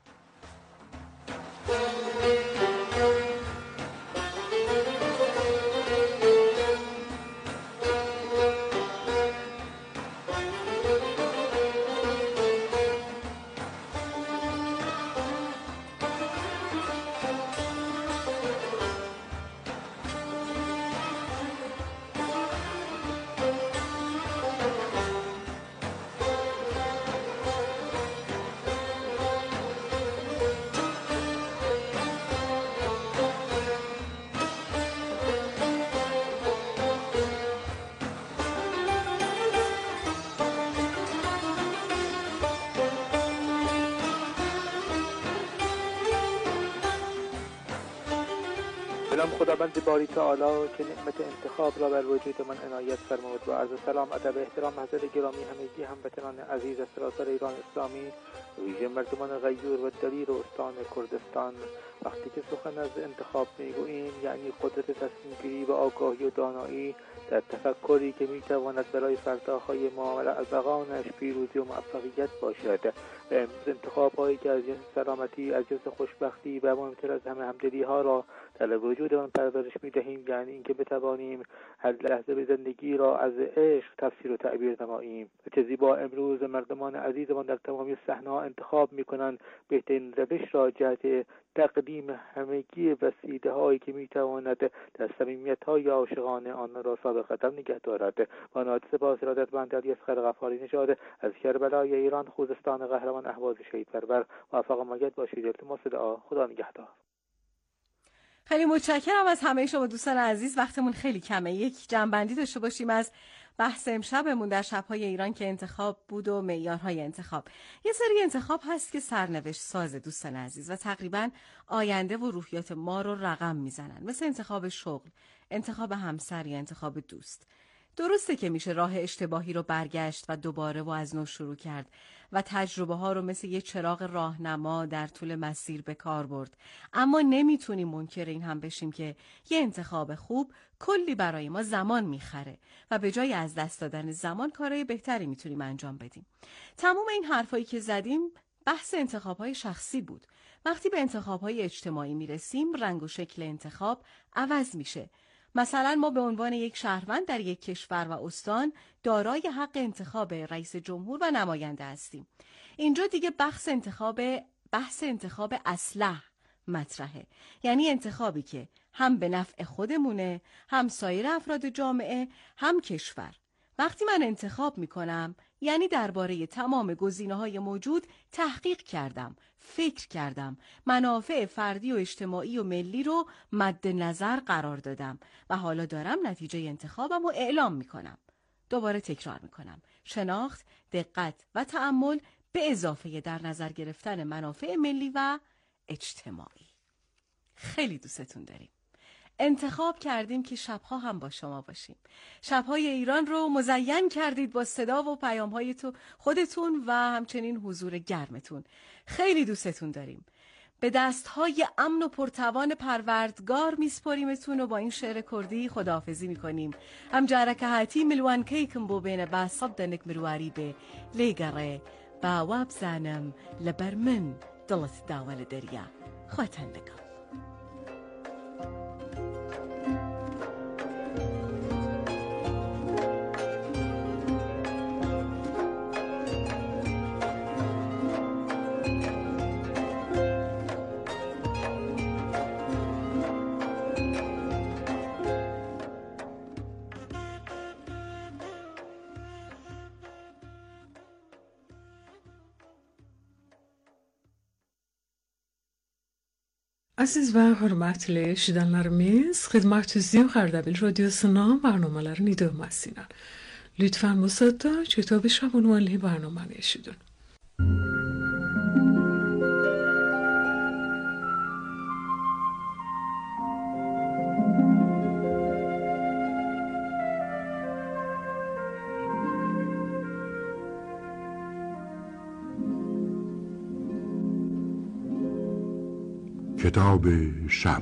سلام خداوند باری تعالی که نعمت انتخاب را بر وجود من عنایت فرمود و عرض سلام ادب احترام حضرت گرامی همگی هموطنان عزیز از سراسر ایران اسلامی، ویژه مردمان غیور و دلیر و استان کردستان. وقتی که سخن از انتخاب میگوییم یعنی قدرت تصمیم گیری و آگاهی و دانایی در تفکری که میتواند برای فرداهای ما و رعزقانش پیروزی و موفقیت باشد. و امروز انتخاب‌هایی که از جنس سلامتی، از جنس خوشبختی و مهمتر از همه همدلی ها را در وجود من پرورش می‌دهیم، یعنی اینکه بتوانیم هر لحظه به زندگی را از عشق تفسیر و تعبیر نماییم. چه زیبا امروز مردمان عزیزمان در تمامی صحنه‌ها انتخاب می‌کنند بهترین روش را جهت تقدیم همگی وسیله‌هایی که می‌تواند در صمیمیت‌های عاشقانه آن را ثابت قدم نگه دارد. با نهایت سپاس ارادتمند علی اصغر غفاری نژاد از کربلای ایران، خوزستان قهرمان اهواز شهید پرور. موفق و مجید باشید. التماس دعا. خدا نگهدار. خیلی متشکرم از همه شما دوستان عزیز. وقتمون خیلی کمه. یک جنبندی داشته باشیم از بحث امشبمون در شب‌های ایران که انتخاب بود و معیارهای انتخاب. یه سری انتخاب هست که سرنوشت ساز دوستان عزیز و تقریبا آینده و روحیات ما رو رقم میزنن، مثل انتخاب شغل، انتخاب همسر یا انتخاب دوست. درسته که میشه راه اشتباهی رو برگشت و دوباره و از نو شروع کرد و تجربه ها رو مثل یه چراغ راهنما در طول مسیر به کار برد، اما نمیتونیم منکر این هم بشیم که یه انتخاب خوب کلی برای ما زمان میخره و به جای از دست دادن زمان کارهای بهتری میتونیم انجام بدیم. تمام این حرفایی که زدیم بحث انتخاب‌های شخصی بود. وقتی به انتخاب‌های اجتماعی میرسیم رنگ و شکل انتخاب عوض میشه. مثلا ما به عنوان یک شهروند در یک کشور و استان دارای حق انتخاب رئیس جمهور و نماینده هستیم. اینجا دیگه بحث انتخاب اصلح مطرحه، یعنی انتخابی که هم به نفع خودمونه، هم سایر افراد جامعه، هم کشور. وقتی من انتخاب میکنم یعنی درباره تمام گزینه‌های موجود تحقیق کردم، فکر کردم، منافع فردی و اجتماعی و ملی رو مد نظر قرار دادم و حالا دارم نتیجه انتخابم رو اعلام میکنم. دوباره تکرار میکنم: شناخت، دقت و تأمل به اضافه در نظر گرفتن منافع ملی و اجتماعی. خیلی دوستتون داریم. انتخاب کردیم که شبها هم با شما باشیم. شبهای ایران رو مزین کردید با صدا و پیام‌های خودتون و همچنین حضور گرمتون. خیلی دوستتون داریم. به دستهای امن و پرتوان پروردگار میسپاریمتون و با این شعر کردی خداحافظی میکنیم. ام جارک هاتی ملوان کیکم بو بین با صدنک مرواری به لیگره با واب زانم لبر من دلت داول دریا خواتن لکم. Aziz və hörmətli eşidənlərimiz, xidmətünüzdəyəm Xərdəbil Radiosunun برنامələrini idəməsinə. Lütfən bu sırada کتاب شب عنوانی برنامه eşidin. کتاب شب.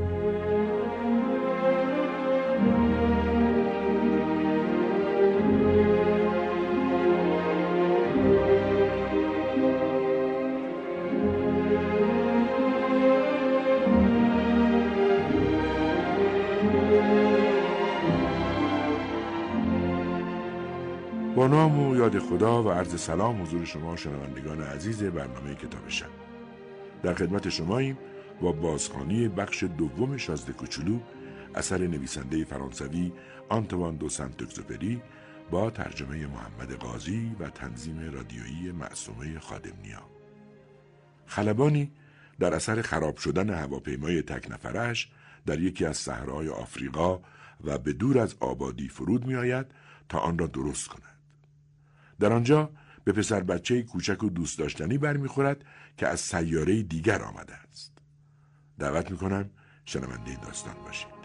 با نام و یاد خدا و عرض سلام حضور شما شنوندگان عزیز برنامه کتاب شب. در خدمت شماییم با بازخوانی بخش دوم شازده کوچولو اثر نویسنده فرانسوی آنتوان دو سنت-اگزوپری با ترجمه محمد قاضی و تنظیم رادیویی معصومه خادمنیا. خلبانی در اثر خراب شدن هواپیمای تک نفرش در یکی از صحراهای آفریقا و به دور از آبادی فرود می آید تا آن را درست کند. در آنجا به پسر بچه کوچک و دوست داشتنی برمیخورد که از سیاره دیگر آمده است. دعوت میکنم شنونده این داستان باشید.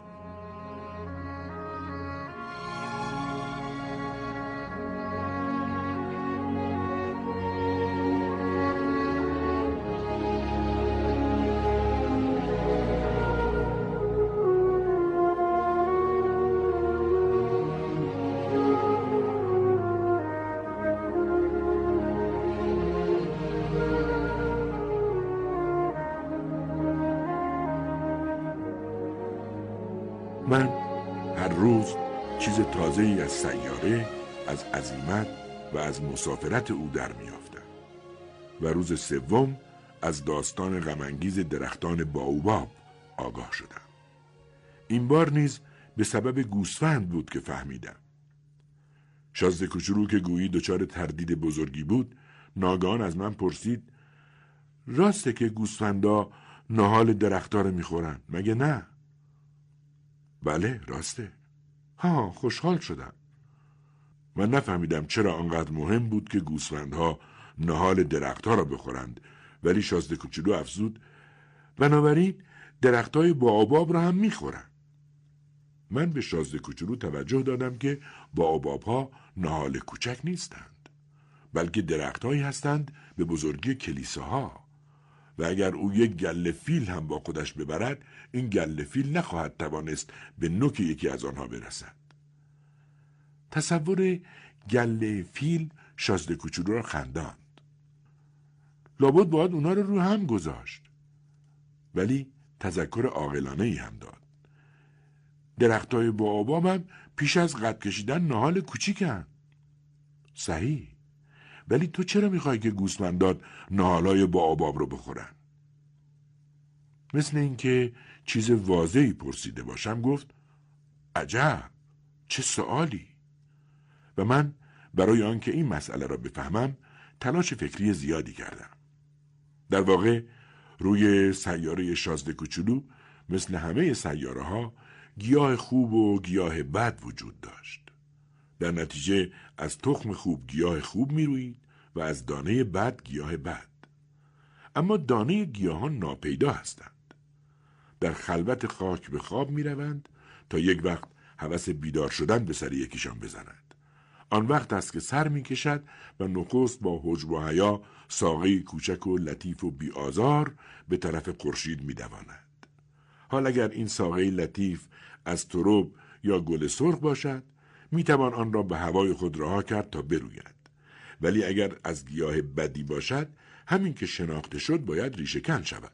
من هر روز چیز تازه‌ای از سیاره، از عزیمت و از مسافرت او در میافتم و روز سوم از داستان غم‌انگیز درختان باوباب آگاه شدم. این بار نیز به سبب گوسفند بود که فهمیدم. شازده کوچولو که گویی دچار تردید بزرگی بود ناگهان از من پرسید: راسته که گوسفندا نهال درخت‌ها رو میخورن مگه نه؟ بله راسته. ها، خوشحال شدم. من نفهمیدم چرا آنقدر مهم بود که گوسفندها نهال درختها را بخورند، ولی شازده کوچولو افزود: بنابراین درختهای بائوباب را هم میخورند. من به شازده کوچولو توجه دادم که بائوبابها نهال کوچک نیستند، بلکه درختهایی هستند به بزرگی کلیساها و اگر او یک گله فیل هم با خودش ببرد این گله فیل نخواهد توانست به نوک یکی از آنها برسد. تصور گله فیل شازده کوچولو را خنداند. لابد باید اونا رو هم گذاشت، ولی تذکر عاقلانه‌ای هم داد. درختای بائوباب هم پیش از قد کشیدن نهال کوچیکن. صحیح، ولی تو چرا میخوای که گوسفندات نهالای بائوباب رو بخورن؟ مثل اینکه چیز واضحی پرسیده باشم گفت: عجب، چه سوالی. و من برای آنکه این مسئله را بفهمم تلاش فکری زیادی کردم. در واقع روی سیاره شازده کوچولو مثل همه سیاره ها گیاه خوب و گیاه بد وجود داشت. در نتیجه از تخم خوب گیاه خوب میروید و از دانه بد گیاه بد. اما دانه گیاهان ناپیدا هستند. در خلوت خاک به خواب میروند تا یک وقت هوس بیدار شدن به سر یکیشان بزند. آن وقت است که سر می کشد و نخست با حجب و حیا ساقه کوچک و لطیف و بی آزار به طرف خورشید می دواند. حال اگر این ساقه لطیف از ترب یا گل سرخ باشد، می توان آن را به هوای خود رها کرد تا بروید. ولی اگر از گیاه بدی باشد، همین که شناخته شد باید ریشه کن شود.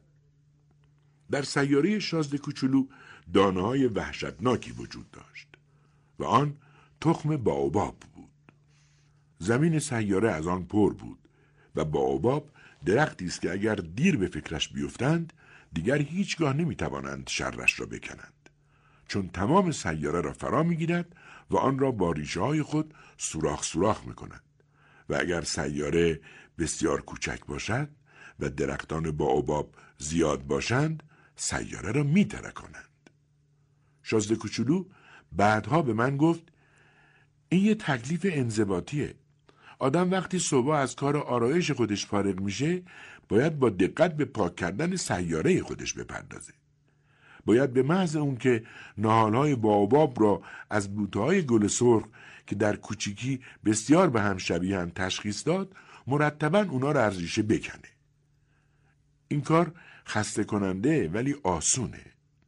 در سیاره شازده کوچولو دانه‌های وحشتناکی وجود داشت و آن تخم باوباب بود. زمین سیاره از آن پر بود و باوباب درختی است که اگر دیر به فکرش بیفتند دیگر هیچگاه نمیتوانند شرش را بکنند، چون تمام سیاره را فرا میگیرد و آن را با ریشه‌های خود سوراخ سوراخ میکند و اگر سیاره بسیار کوچک باشد و درختان باوباب زیاد باشند سیاره را میترکانند. شازده کوچولو بعدها به من گفت این یه تکلیف انضباطیه. آدم وقتی صبح از کار آرایش خودش فارغ میشه باید با دقت به پاک کردن سیاره خودش بپردازه. باید به محض اون که نهالهای باوباب را از بوته‌های گل سرخ که در کوچیکی بسیار به هم شبیهن تشخیص داد، مرتباً اونا را از ریشه بکنه. این کار خسته کننده ولی آسونه.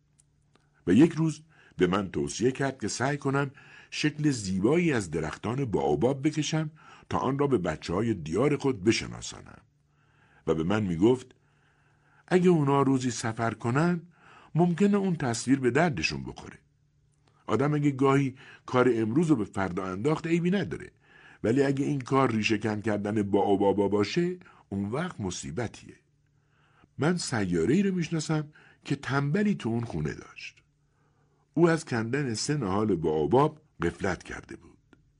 و یک روز به من توصیه کرد که سعی کنم شکل زیبایی از درختان باوباب بکشم تا آن را به بچه‌های دیار خود بشناسانم. و به من میگفت اگه اونا روزی سفر کنن ممکنه اون تصویر به دردشون بخوره. آدم اگه گاهی کار امروز رو به فردا انداخت عیبی نداره، ولی اگه این کار ریشه کن کردن باوبابا باشه اون وقت مصیبتیه. من سیاره‌ای رو میشناسم که تنبلی تو اون خونه داشت. او از کندن 3 نهال باوباب غفلت کرده بود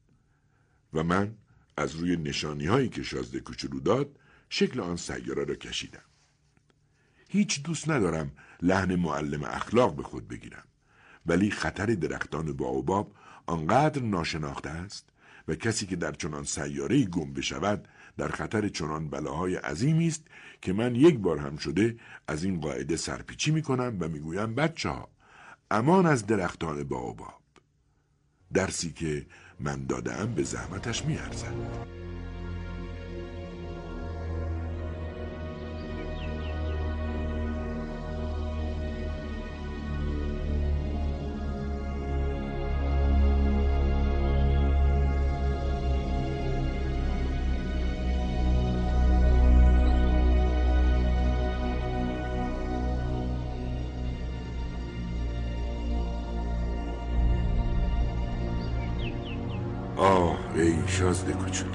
و من از روی نشانی‌هایی که شازده کوچولو داد شکل آن سیاره را کشیدم. هیچ دوست ندارم لحن معلم اخلاق به خود بگیرم، ولی خطر درختان باوباب آنقدر ناشناخته است و کسی که در چنان سیاره‌ای گم بشود در خطر چنان بلاهای عظیمی است که من یک بار هم شده از این قاعده سرپیچی می‌کنم و می‌گویم بچه‌ها امان از درختان باوباب. درسی که من داده‌ام به زحمتش می‌ارزد. ای شازده کوچولو،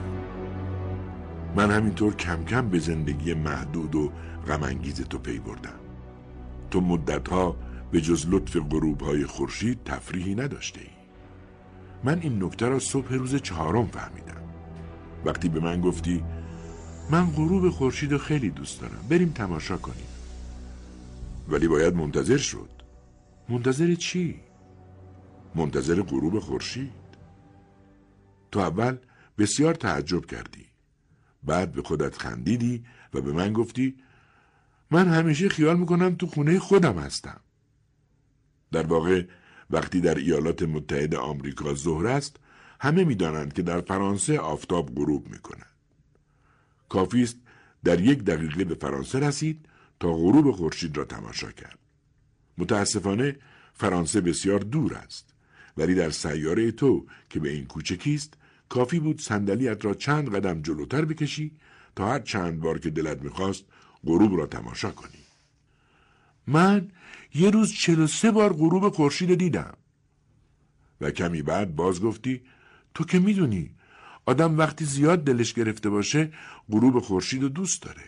من همینطور کم کم به زندگی محدود و غم‌انگیز تو پی بردم. تو مدتها به جز لطف غروب‌های خورشید تفریحی نداشته ای. من این نکته را صبح روز 4 فهمیدم وقتی به من گفتی من غروب خورشید رو خیلی دوست دارم، بریم تماشا کنیم. ولی باید منتظر شد. منتظر چی؟ منتظر غروب خورشید. تو اول بسیار تعجب کردی، بعد به خودت خندیدی و به من گفتی من همیشه خیال میکنم تو خونه خودم هستم. در واقع وقتی در ایالات متحده آمریکا ظهر است همه میدانند که در فرانسه آفتاب غروب میکند. کافی است در 1 دقیقه به فرانسه رسید تا غروب خورشید را تماشا کرد. متاسفانه فرانسه بسیار دور است، ولی در سیاره تو که به این کوچکی است کافی بود صندلیت را چند قدم جلوتر بکشی تا هر چند بار که دلت میخواست غروب را تماشا کنی. من یه روز 43 بار غروب خورشید دیدم. و کمی بعد باز گفتی تو که میدونی آدم وقتی زیاد دلش گرفته باشه غروب خورشید رو دوست داره.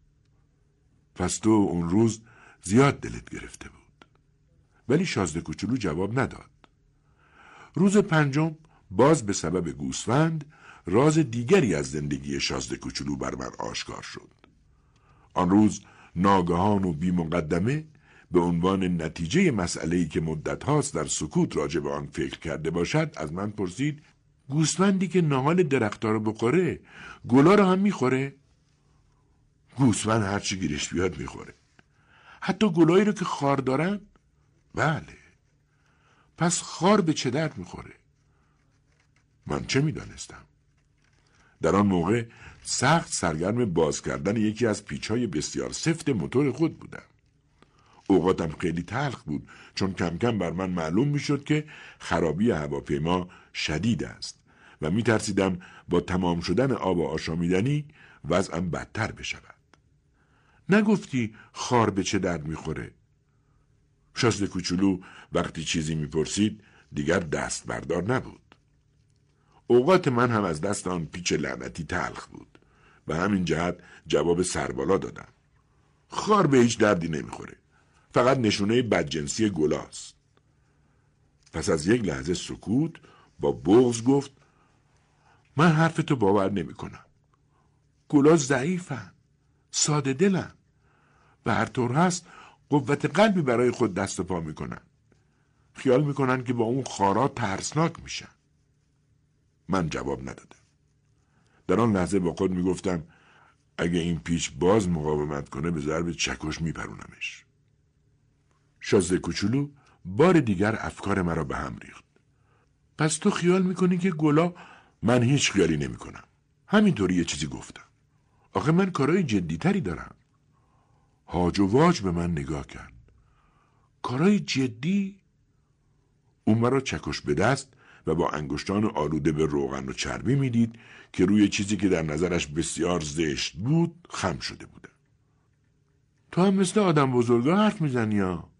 پس تو اون روز زیاد دلت گرفته بود. ولی شازده کوچولو جواب نداد. روز 5 باز به سبب گوسفند راز دیگری از زندگی شازده کوچولو بر من آشکار شد. آن روز ناگهان و بی مقدمه به عنوان نتیجه مسئله‌ای که مدت هاست در سکوت راجع به آن فکر کرده باشد از من پرسید گوسفندی که نهال درخت‌ها رو بخوره گلا رو هم میخوره؟ گوسفند هر چی گیرش بیاد میخوره، حتی گلایی رو که خار دارن؟ بله. پس خار به چه درد میخوره؟ من چه میدانستم؟ در آن موقع سخت سرگرم باز کردن یکی از پیچ‌های بسیار سفت موتور خود بودم. اوقاتم خیلی تلخ بود، چون کم کم بر من معلوم میشد که خرابی هواپیما شدید است و میترسیدم با تمام شدن آب آشامیدنی وضعم بدتر بشود. نگفتی خار به چه درد میخوره؟ شازده کوچولو وقتی چیزی میپرسید دیگر دست بردار نبود. اوقات من هم از دست آن پیچ لعنتی تلخ بود. به همین جهت جواب سربالا دادم. خار به هیچ دردی نمیخوره. فقط نشونه بدجنسی گلاست. پس از یک لحظه سکوت با بغض گفت من حرفتو باور نمی کنم. گلا ضعیفن، ساده دلن و هر طور هست قوت قلبی برای خود دست و پا میکنن. خیال میکنن که با اون خارا ترسناک میشن. من جواب ندادم. در آن لحظه با خود میگفتم اگه این پیچ باز مقاومت کنه به ضرب چکش میپرونمش. شازده کوچولو بار دیگر افکار مرا به هم ریخت. پس تو خیال میکنی که گلا؟ من هیچ خیالی نمیکنم. همینطوری یه چیزی گفتم. آخه من کارهای جدیتری دارم. هاج و واج به من نگاه کرد. کارهای جدی؟ اون مرا چکش به دست و با انگشتان آلوده به روغن و چربی میدید که روی چیزی که در نظرش بسیار زشت بود خم شده بودم. تو هم مثل آدم بزرگا حرف میزنی یا؟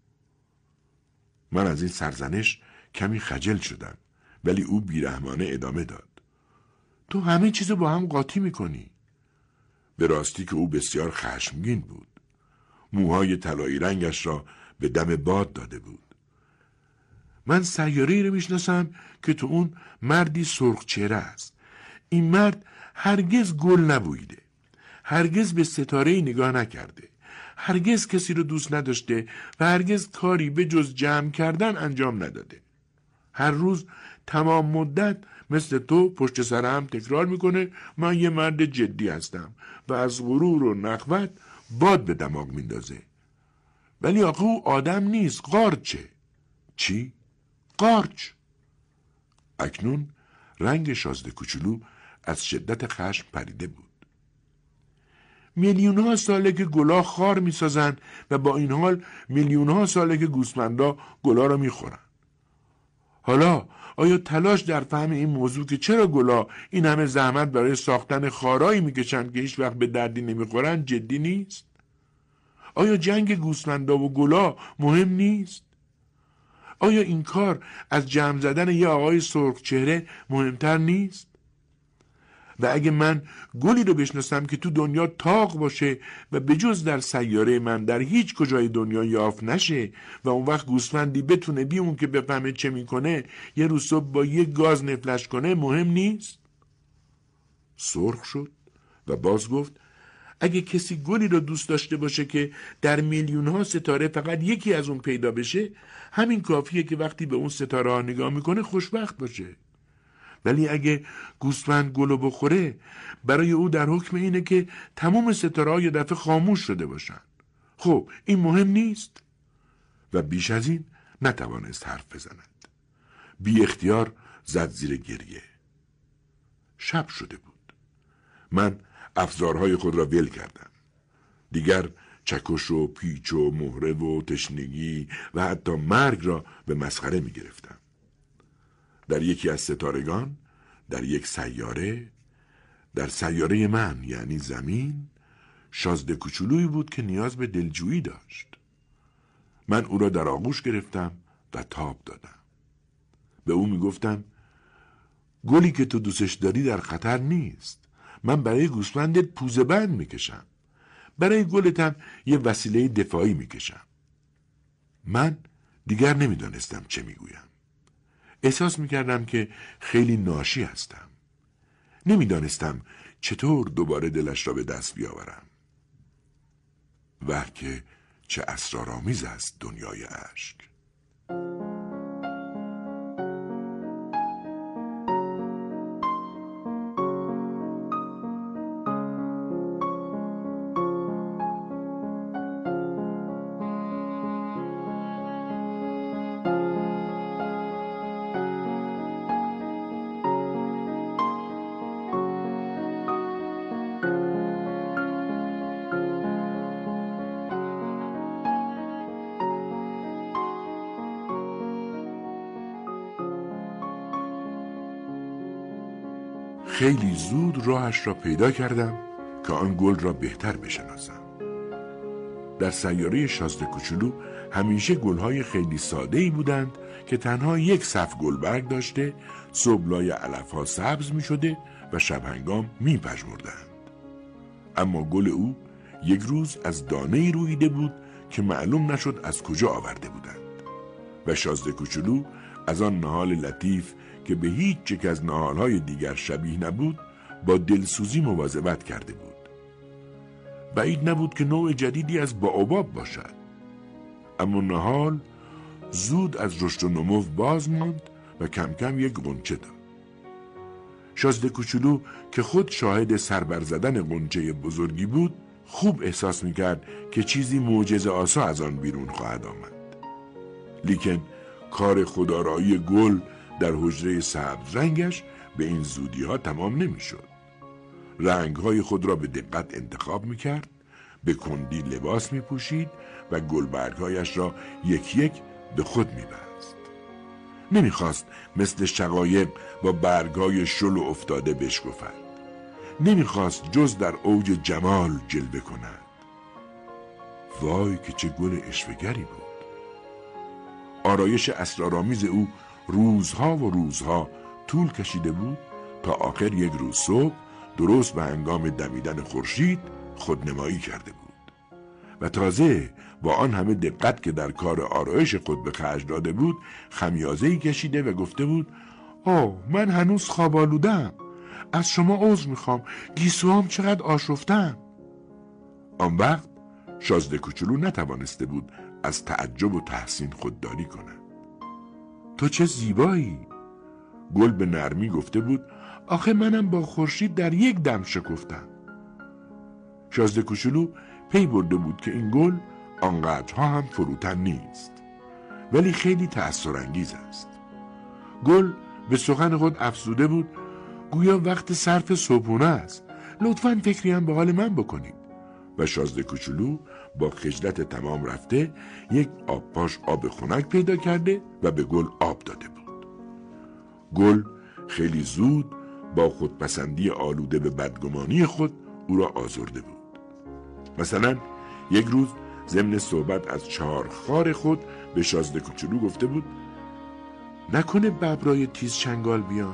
من از این سرزنش کمی خجل شدم، ولی او بیرحمانه ادامه داد. تو همه چیزو با هم قاطی میکنی. به راستی که او بسیار خشمگین بود. موهای طلایی رنگش را به دم باد داده بود. من سیاره‌ای رو میشناسم که تو اون مردی سرخ چهره است. این مرد هرگز گل نبویده. هرگز به ستاره‌ای نگاه نکرده. هرگز کسی رو دوست نداشته و هرگز کاری به جز جمع کردن انجام نداده. هر روز تمام مدت مثل تو پشت سر هم تکرار میکنه من یه مرد جدی هستم و از غرور و نخوت باد به دماغ میندازه. ولی آخه او آدم نیست، قارچه. چی؟ قارچ. اکنون رنگ شازده کوچولو از شدت خشم پریده بود. میلیون‌ها ساله که گلا خار میسازن و با این حال میلیون‌ها ساله که گوسفندا گلا را میخورن. حالا آیا تلاش در فهم این موضوع که چرا گلا این همه زحمت برای ساختن خارایی میکشن که هیچ وقت به دردی نمیخورن جدی نیست؟ آیا جنگ گوسفندا و گلا مهم نیست؟ آیا این کار از جمع زدن یه آقای سرخ چهره مهمتر نیست؟ و اگه من گلی رو بشناسم که تو دنیا تاق باشه و به جز در سیاره من در هیچ کجای دنیا یافت نشه و اون وقت گوسفندی بتونه بی اون که بفهمه چه میکنه یه روز صبح با یه گاز نفلش کنه مهم نیست؟ سرخ شد و باز گفت اگه کسی گلی رو دوست داشته باشه که در میلیون‌ها ستاره فقط یکی از اون پیدا بشه، همین کافیه که وقتی به اون ستاره ها نگاه میکنه خوشبخت باشه. ولی اگه گوسفند گلو بخوره برای او در حکم اینه که تمام ستاره ها یه دفعه خاموش شده باشن. خب این مهم نیست؟ و بیش از این نتوانست حرف بزند. بی اختیار زد زیر گریه. شب شده بود. من افزارهای خود را ول کردم. دیگر چکش و پیچ و مهره و تشنگی و حتی مرگ را به مسخره می گرفتم. در یکی از ستارگان، در یک سیاره، در سیاره من یعنی زمین، شازده کوچولویی بود که نیاز به دلجویی داشت. من او را در آغوش گرفتم و تاب دادم. به او می گفتم گلی که تو دوستش داری در خطر نیست. من برای گوسفندت پوزه بند می کشم. برای گلتم یه وسیله دفاعی می کشم. من دیگر نمی دانستم چه می گویم. احساس می کردم که خیلی ناشی هستم. نمی دانستم چطور دوباره دلش را به دست بیاورم. وه که چه اسرارآمیز است دنیای اشک. خیلی زود راهش را پیدا کردم که آن گل را بهتر بشناسم. در سیاره شازده کوچولو همیشه گلهای خیلی ساده‌ای بودند که تنها یک صف گلبرگ داشته، صبح لای علف‌ها سبز می‌شده و شب‌هنگام می‌پژمردند. اما گل او یک روز از دانه‌ای رویده بود که معلوم نشد از کجا آورده بودند و شازده کوچولو از آن نهال لطیف که به هیچ یک از نهال‌های دیگر شبیه نبود با دلسوزی مواظبت کرده بود. بعید نبود که نوع جدیدی از بائوباب باشد، اما نهال زود از رشد و نمو باز ماند و کم کم یک غنچه داد. شازده کوچولو که خود شاهد سربر زدن غنچه بزرگی بود، خوب احساس میکرد که چیزی معجزه آسا از آن بیرون خواهد آمد. لیکن کار خودآرایی گل در حجره سبز رنگش به این زودی ها تمام نمیشد. رنگهای خود را به دقت انتخاب میکرد، به کندی لباس میپوشید و گلبرگهایش را یک یک به خود میبست. نمیخواست مثل شقایق با برگهای شل و افتاده بشکفد. نمیخواست جز در اوج جمال جلوه کند. وای که چه گل اشوه‌گری بود. آرایش اسرارآمیز او روزها و روزها طول کشیده بود تا آخر یک روز صبح درست به هنگام دمیدن خورشید خودنمایی کرده بود و تازه با آن همه دقت که در کار آرایش خود به خرج داده بود خمیازه‌ای کشیده و گفته بود من هنوز خواب آلودم. از شما عذر میخوام، گیسوام چقدر آشفتن. آن وقت شازده کوچولو نتوانسته بود از تعجب و تحسین خودداری کند. تو چه زیبایی. گل به نرمی گفته بود آخه منم با خورشید در یک دم شکفتم. شازده کوچولو پی برده بود که این گل آنقدرها هم فروتن نیست، ولی خیلی تأثیرانگیز است. گل به سخن خود افزوده بود گویا وقت صرف صبحونه است، لطفاً فکری هم به حال من بکنید. و شازده کوچولو با خجلت تمام رفته یک آبپاش آب خنک پیدا کرده و به گل آب داده بود. گل خیلی زود با خودپسندی آلوده به بدگمانی خود او را آزرده بود. مثلا یک روز ضمن صحبت از چارخوار خود به شازده کوچولو گفته بود نکنه ببرای تیز چنگال بیان.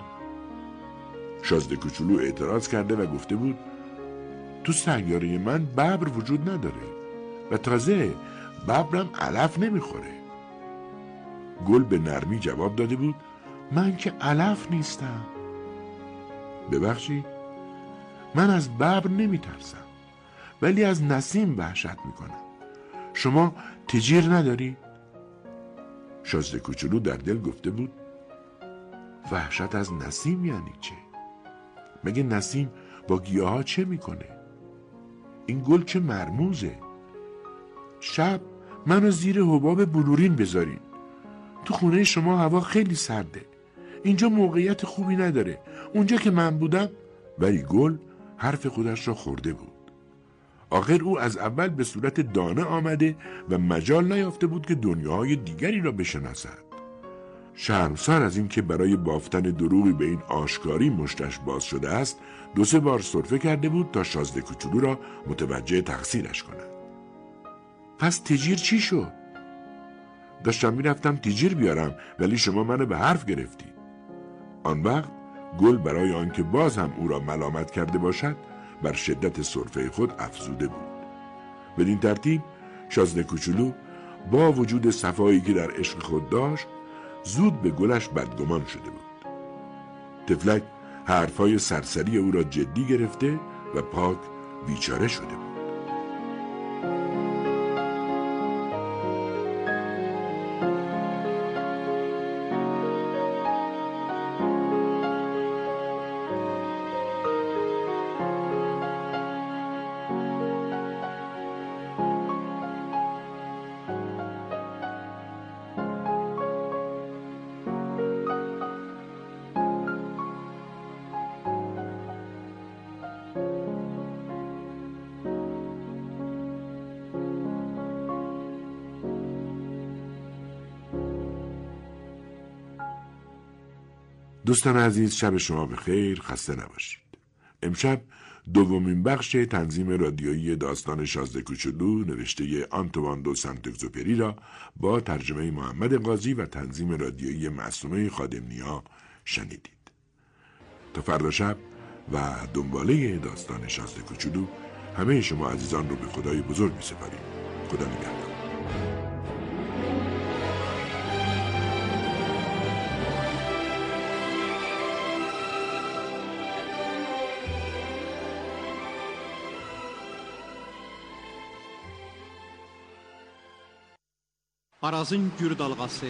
شازده کوچولو اعتراض کرده و گفته بود تو سیاره من ببر وجود نداره و تازه ببرم علف نمیخوره. گل به نرمی جواب داده بود من که علف نیستم. ببخشید، من از ببر نمیترسم ولی از نسیم وحشت میکنم. شما تجیر نداری؟ شازده کوچولو در دل گفته بود وحشت از نسیم یعنی چه؟ مگه نسیم با گیاها چه میکنه؟ این گل چه مرموزه. شب منو زیر حباب بلورین بذارین. تو خونه شما هوا خیلی سرده، اینجا موقعیت خوبی نداره. اونجا که من بودم. ولی گل حرف خودش را خورده بود. آخر او از اول به صورت دانه آمده و مجال نیافته بود که دنیاهای دیگری را بشناسد. شرمسار از این که برای بافتن دروغی به این آشکاری مشتش باز شده است 2-3 بار سرفه کرده بود تا شازده کوچولو را متوجه تقصیرش کند. پس تجیر چی شد؟ داشتم میرفتم تجیر بیارم ولی شما منو به حرف گرفتی. آن وقت گل برای آنکه باز هم او را ملامت کرده باشد بر شدت سرفه خود افزوده بود. بدین ترتیب شازده کوچولو با وجود صفایی که در عشق خود داشت زود به گلش بدگمان شده بود. طفلک حرفای سرسری او را جدی گرفته و پاک بیچاره شده بود. دوستان عزیز، شب شما بخیر، خسته نباشید. امشب دومین بخش تنظیم رادیویی داستان شازده کوچولو نوشته آنتوان دو سنت-اگزوپری را با ترجمه محمد قاضی و تنظیم رادیویی معصومه خادم‌نیا شنیدید. تا فردا شب و دنباله داستان شازده کوچولو همه شما عزیزان رو به خدای بزرگ می‌سپاریم. خدا نگهدار. Arazın gür dalğası,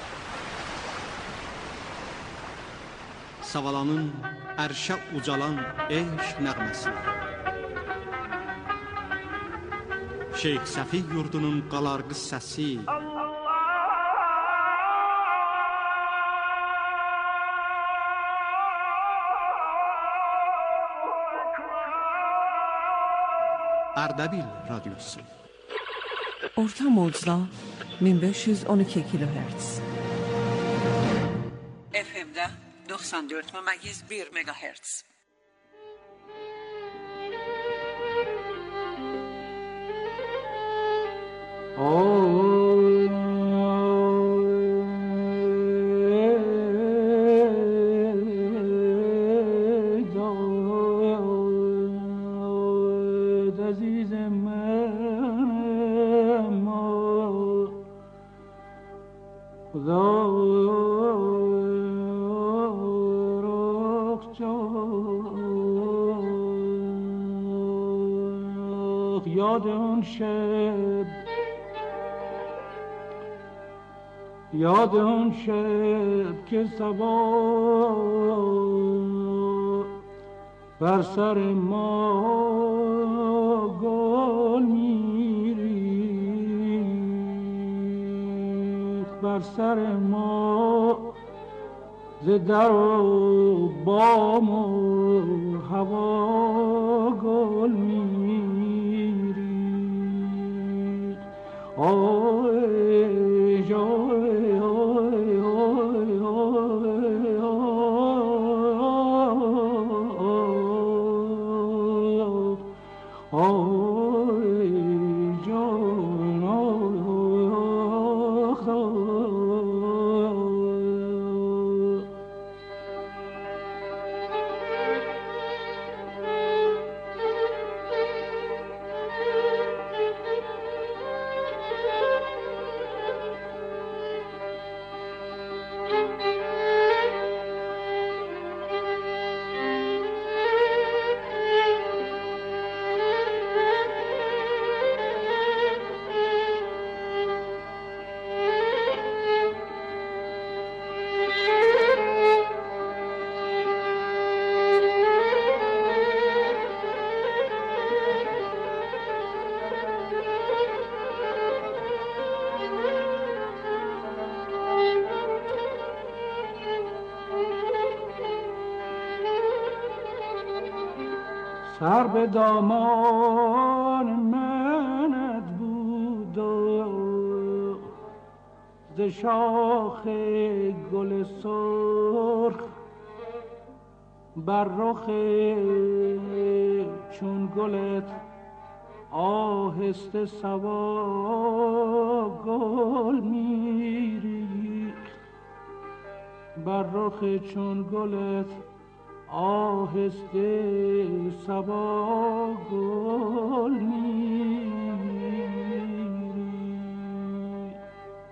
Savalanın ərşə ucalan eşq nəğməsi, Şeyx Səfi yurdunun qalarqı səsi, Ərdəbil radyosu. Orta mocda 1512 kilohertz. FM'de 94,1 megahertz. یاد اون شب که صبا بر سر ما گل میریخت، بر سر ما ز در و بام و هوا گل میریخت. آی جای سر به دامان منت بود و ز شاخ گل سرخ بر رخ چون گلت آهسته صبا گل میریخت، بر رخ چون گلت آهسته صبا گل میریخت.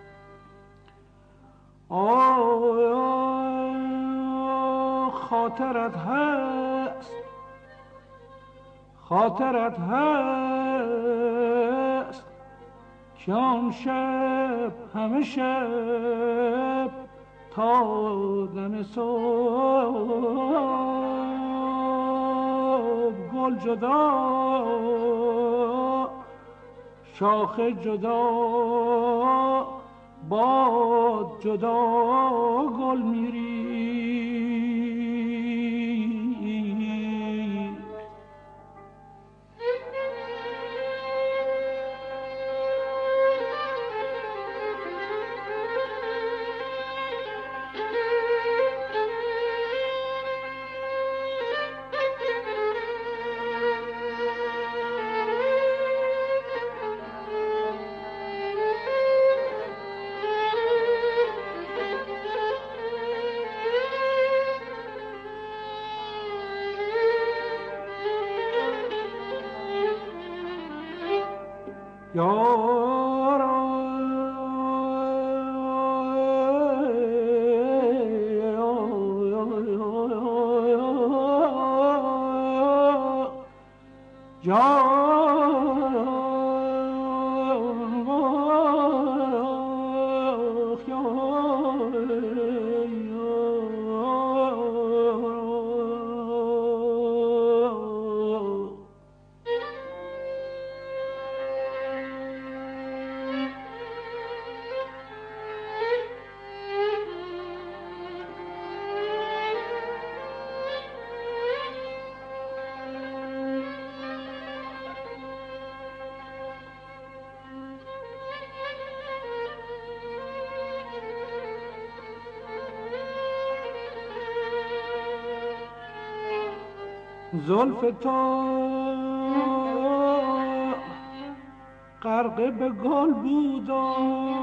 خاطرت هست، خاطرت هست که آن شب همه شب تا دم صبح گل جدا شاخ جدا باد جدا گل میری. زلف تو غرق به گل بود و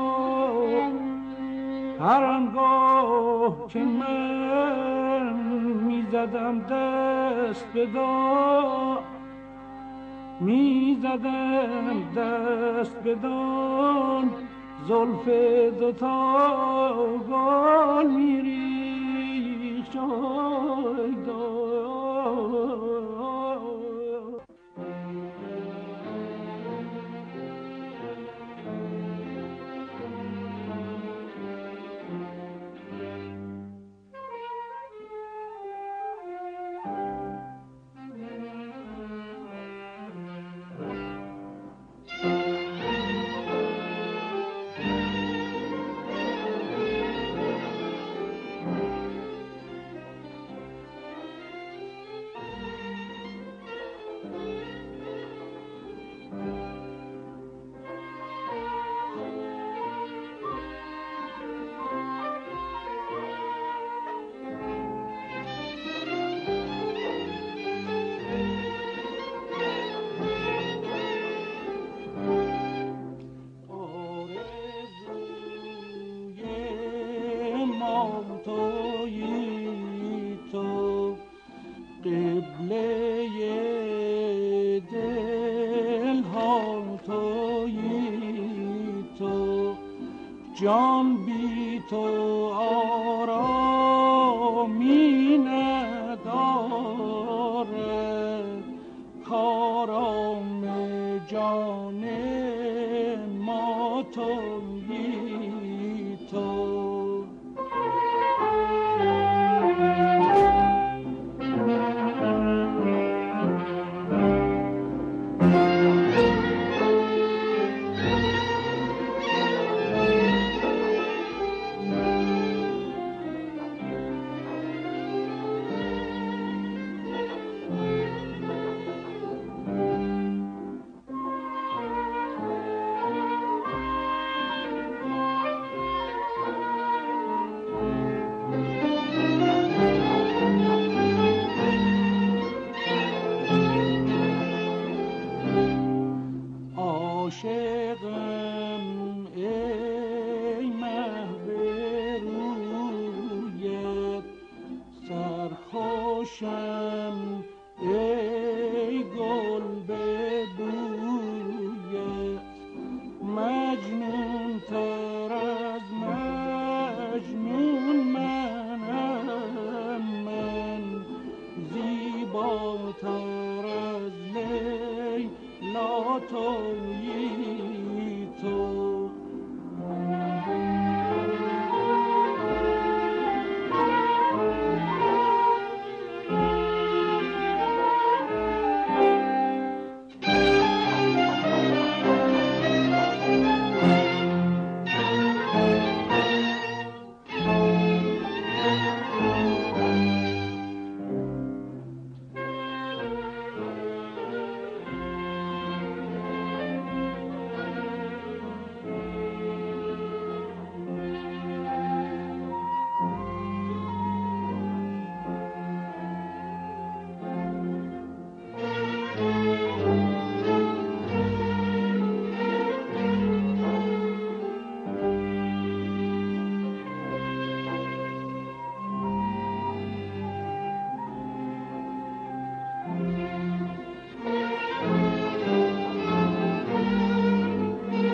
هر آنگاه که من میزدم دست به دام زلف دوتا گل میریخت جان بی تو آرامی ندارد کارام جان ما تویی تو. عاشقم ای مه به رویت سرخوشم